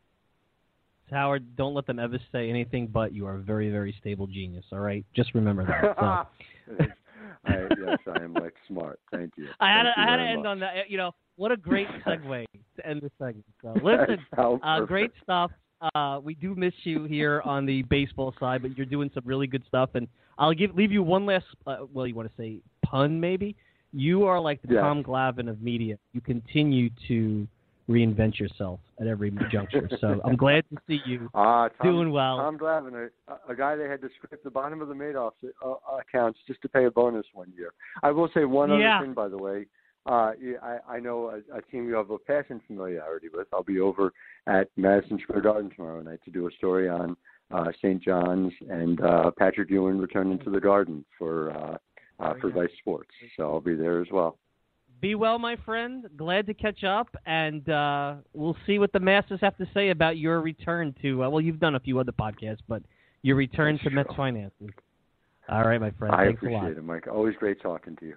Howard, don't let them ever say anything but you are a very, very stable genius, all right? Just remember that. So. I, yes, I am like smart. Thank you. I had Thank to, you I had to very end much. on that. You know, what a great segue to end the segment. So listen, uh, great stuff. Uh, we do miss you here on the baseball side, but you're doing some really good stuff. And I'll give leave you one last, uh, well, you want to say pun maybe? You are like the yes. Tom Glavine of media. You continue to reinvent yourself at every juncture. So I'm glad to see you uh, Tom, doing well. Tom Glavine, a, a guy they had to scrape the bottom of the Madoff uh, accounts just to pay a bonus one year. I will say one other yeah. thing, by the way. Uh, I, I know a, a team you have a passing familiarity with. I'll be over at Madison Square Garden tomorrow night to do a story on uh, Saint John's and uh, Patrick Ewing returning to the Garden for uh, uh, for Vice Sports. So I'll be there as well. Be well, my friend. Glad to catch up, and uh, we'll see what the masses have to say about your return to, uh, well, you've done a few other podcasts, but your return That's to true. Mets Finances. All right, my friend. I Thanks a lot. appreciate it, Mike. Always great talking to you.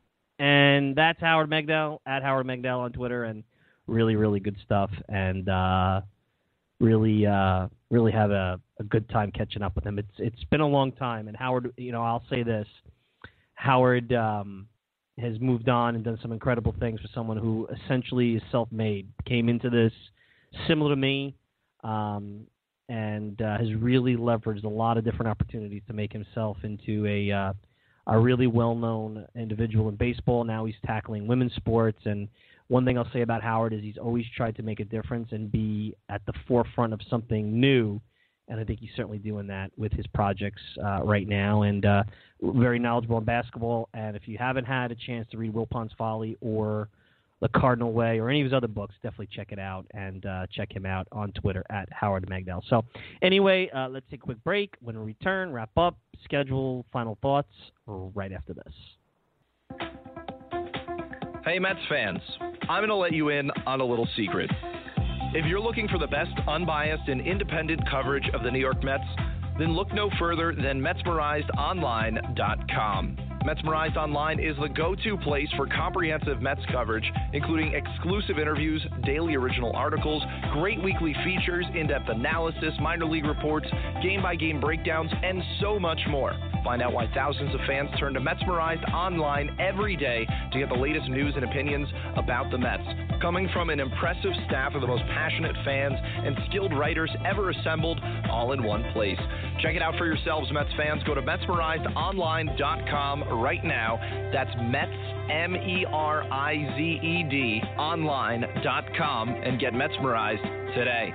And that's Howard Megdal, at Howard Megdal on Twitter, and really, really good stuff, and uh, really, uh, really have a, a good time catching up with him. It's It's been a long time, and Howard, you know, I'll say this, Howard um, has moved on and done some incredible things for someone who essentially is self-made, came into this similar to me, um, and uh, has really leveraged a lot of different opportunities to make himself into a uh, a really well-known individual in baseball. Now he's tackling women's sports, and one thing I'll say about Howard is he's always tried to make a difference and be at the forefront of something new, and I think he's certainly doing that with his projects uh, right now, and uh, very knowledgeable in basketball. And if you haven't had a chance to read Wilpon's Folly or The Cardinal Way or any of his other books, definitely check it out, and uh, check him out on Twitter at Howard Megdal. So anyway, uh, let's take a quick break. When we return, wrap up, schedule, final thoughts right after this. Hey, Mets fans, I'm going to let you in on a little secret. If you're looking for the best unbiased and independent coverage of the New York Mets, then look no further than Metsmerized Online dot com. Metsmerized Online is the go-to place for comprehensive Mets coverage, including exclusive interviews, daily original articles, great weekly features, in-depth analysis, minor league reports, game-by-game breakdowns, and so much more. Find out why thousands of fans turn to Metsmerized Online every day to get the latest news and opinions about the Mets. Coming from an impressive staff of the most passionate fans and skilled writers ever assembled, all in one place. Check it out for yourselves, Mets fans. Go to Metsmerized Online dot com right now. That's Mets, M E R I Z E D, online dot com, and get Metsmerized today.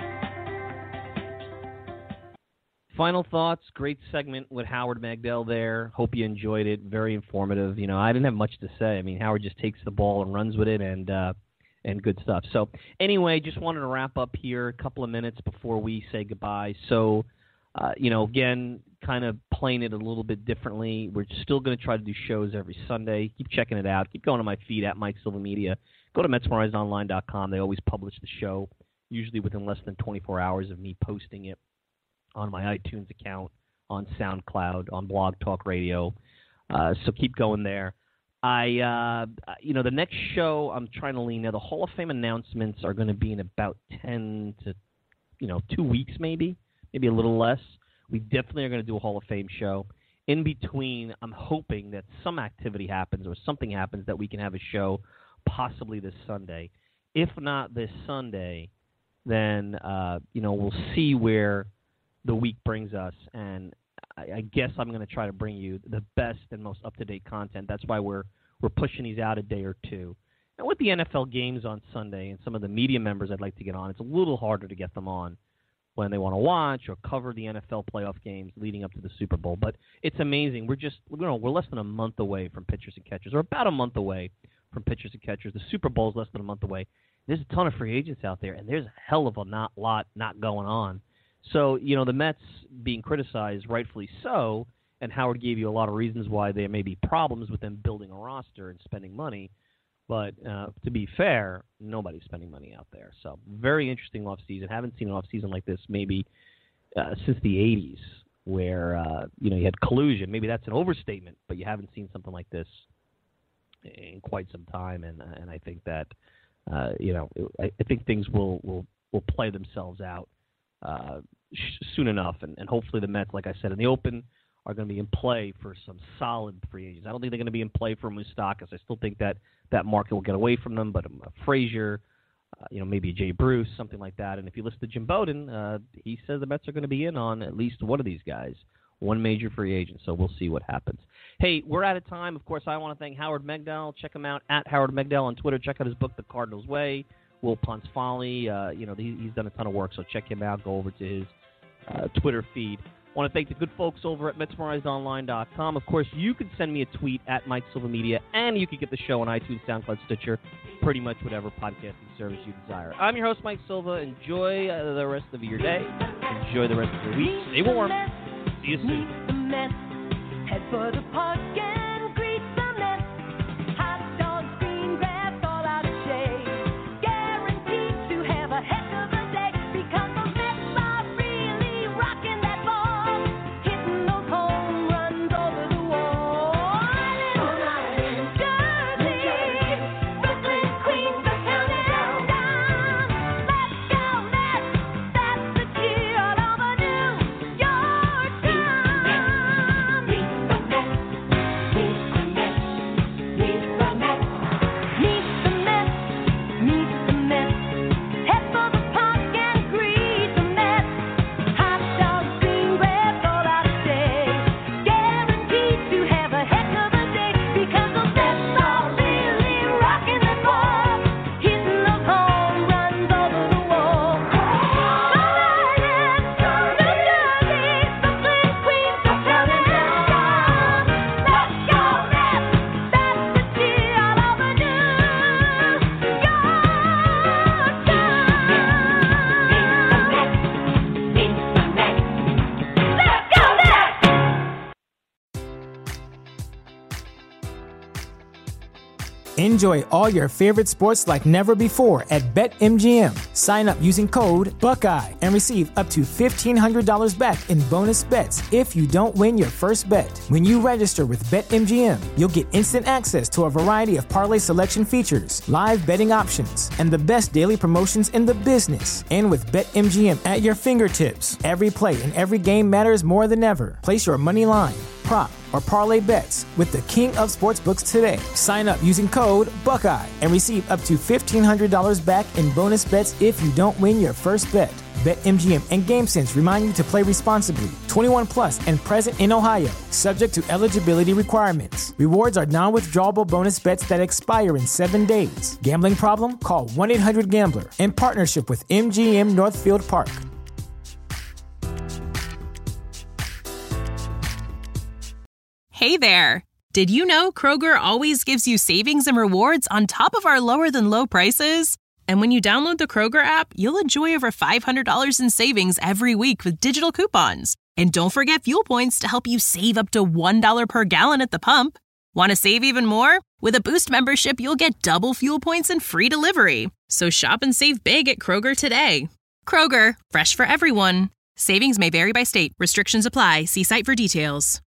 Final thoughts, great segment with Howard Megdal there. Hope you enjoyed it. Very informative. You know, I didn't have much to say. I mean, Howard just takes the ball and runs with it, and uh, and good stuff. So anyway, just wanted to wrap up here a couple of minutes before we say goodbye. So, uh, you know, again, kind of playing it a little bit differently. We're still going to try to do shows every Sunday. Keep checking it out. Keep going to my feed at Mike Silva Media. Go to Metsmerized Online dot com. They always publish the show, usually within less than twenty-four hours of me posting it on my iTunes account, on SoundCloud, on Blog Talk Radio. Uh, so keep going there. I, uh, you know, the next show I'm trying to lean now. The Hall of Fame announcements are going to be in about ten to, you know, two weeks maybe, maybe a little less. We definitely are going to do a Hall of Fame show. In between, I'm hoping that some activity happens or something happens that we can have a show possibly this Sunday. If not this Sunday, then, uh, you know, we'll see where the week brings us, and I, I guess I'm going to try to bring you the best and most up-to-date content. That's why we're we're pushing these out a day or two. And with the N F L games on Sunday and some of the media members I'd like to get on, it's a little harder to get them on when they want to watch or cover the N F L playoff games leading up to the Super Bowl. But it's amazing. We're just you know, we're less than a month away from pitchers and catchers, or about a month away from pitchers and catchers. The Super Bowl is less than a month away. There's a ton of free agents out there, and there's a hell of a not lot not going on. So, you know, the Mets being criticized, rightfully so, and Howard gave you a lot of reasons why there may be problems with them building a roster and spending money. But uh, to be fair, nobody's spending money out there. So very interesting offseason. Haven't seen an offseason like this maybe uh, since the eighties, where uh, you know you had collusion. Maybe that's an overstatement, but you haven't seen something like this in quite some time. And and I think that uh, you know I, I think things will, will, will play themselves out uh, sh- soon enough, and, and hopefully the Mets, like I said in the open, are going to be in play for some solid free agents. I don't think they're going to be in play for Moustakas. I still think that that market will get away from them, but um, Frazier, uh, you know, maybe a Jay Bruce, something like that. And if you listen to Jim Bowden, uh, he says the Mets are going to be in on at least one of these guys, one major free agent. So we'll see what happens. Hey, we're out of time. Of course, I want to thank Howard Megdal. Check him out at Howard Megdal on Twitter. Check out his book, The Cardinals Way. Will Pont's Folly. Uh, you know, he, he's done a ton of work, so check him out. Go over to his uh, Twitter feed. I want to thank the good folks over at Metsmerized Online dot com. Of course, you can send me a tweet at Mike Silva Media, and you can get the show on iTunes, SoundCloud, Stitcher, pretty much whatever podcasting service you desire. I'm your host, Mike Silva. Enjoy uh, the rest of your day. Enjoy the rest of your week. Stay warm. See you soon. Head for the park and greet the Mets. Hot dogs, green grass, all out of shade. Guaranteed to have a heck of a day because those Mets are really rocking that ball, hitting those home runs over the wall. In Jersey, Brooklyn, Queens, the county down. Let's go Mets, that's the cheer all over New York town. Meet the Mets, meet the Mets, meet the Mets, meet the Mets, meet the Mets. Head for the park and greet the Mets. Hot dogs, green grass, all out of shade. Guaranteed to have a heck of a day because those Mets are really rocking the ball, hitting those home runs over the wall. Long Island, New Jersey, Brooklyn, Queens, the county down. Let's go Mets, that's the cheer all over New York town. Meet the Mets, let's go Mets! Enjoy all your favorite sports like never before at BetMGM. Sign up using code Buckeye and receive up to fifteen hundred dollars back in bonus bets if you don't win your first bet. When you register with BetMGM, you'll get instant access to a variety of parlay selection features, live betting options, and the best daily promotions in the business. And with BetMGM at your fingertips, every play and every game matters more than ever. Place your money line, prop, or parlay bets with the king of sportsbooks today. Sign up using code Buckeye and receive up to fifteen hundred dollars back in bonus bets if you don't win your first bet. BetMGM and GameSense remind you to play responsibly. twenty-one plus and present in Ohio, subject to eligibility requirements. Rewards are non-withdrawable bonus bets that expire in seven days. Gambling problem? Call one eight hundred gambler in partnership with M G M Northfield Park. Hey there! Did you know Kroger always gives you savings and rewards on top of our lower-than-low prices? And when you download the Kroger app, you'll enjoy over five hundred dollars in savings every week with digital coupons. And don't forget fuel points to help you save up to one dollar per gallon at the pump. Want to save even more? With a Boost membership, you'll get double fuel points and free delivery. So shop and save big at Kroger today. Kroger, fresh for everyone. Savings may vary by state. Restrictions apply. See site for details.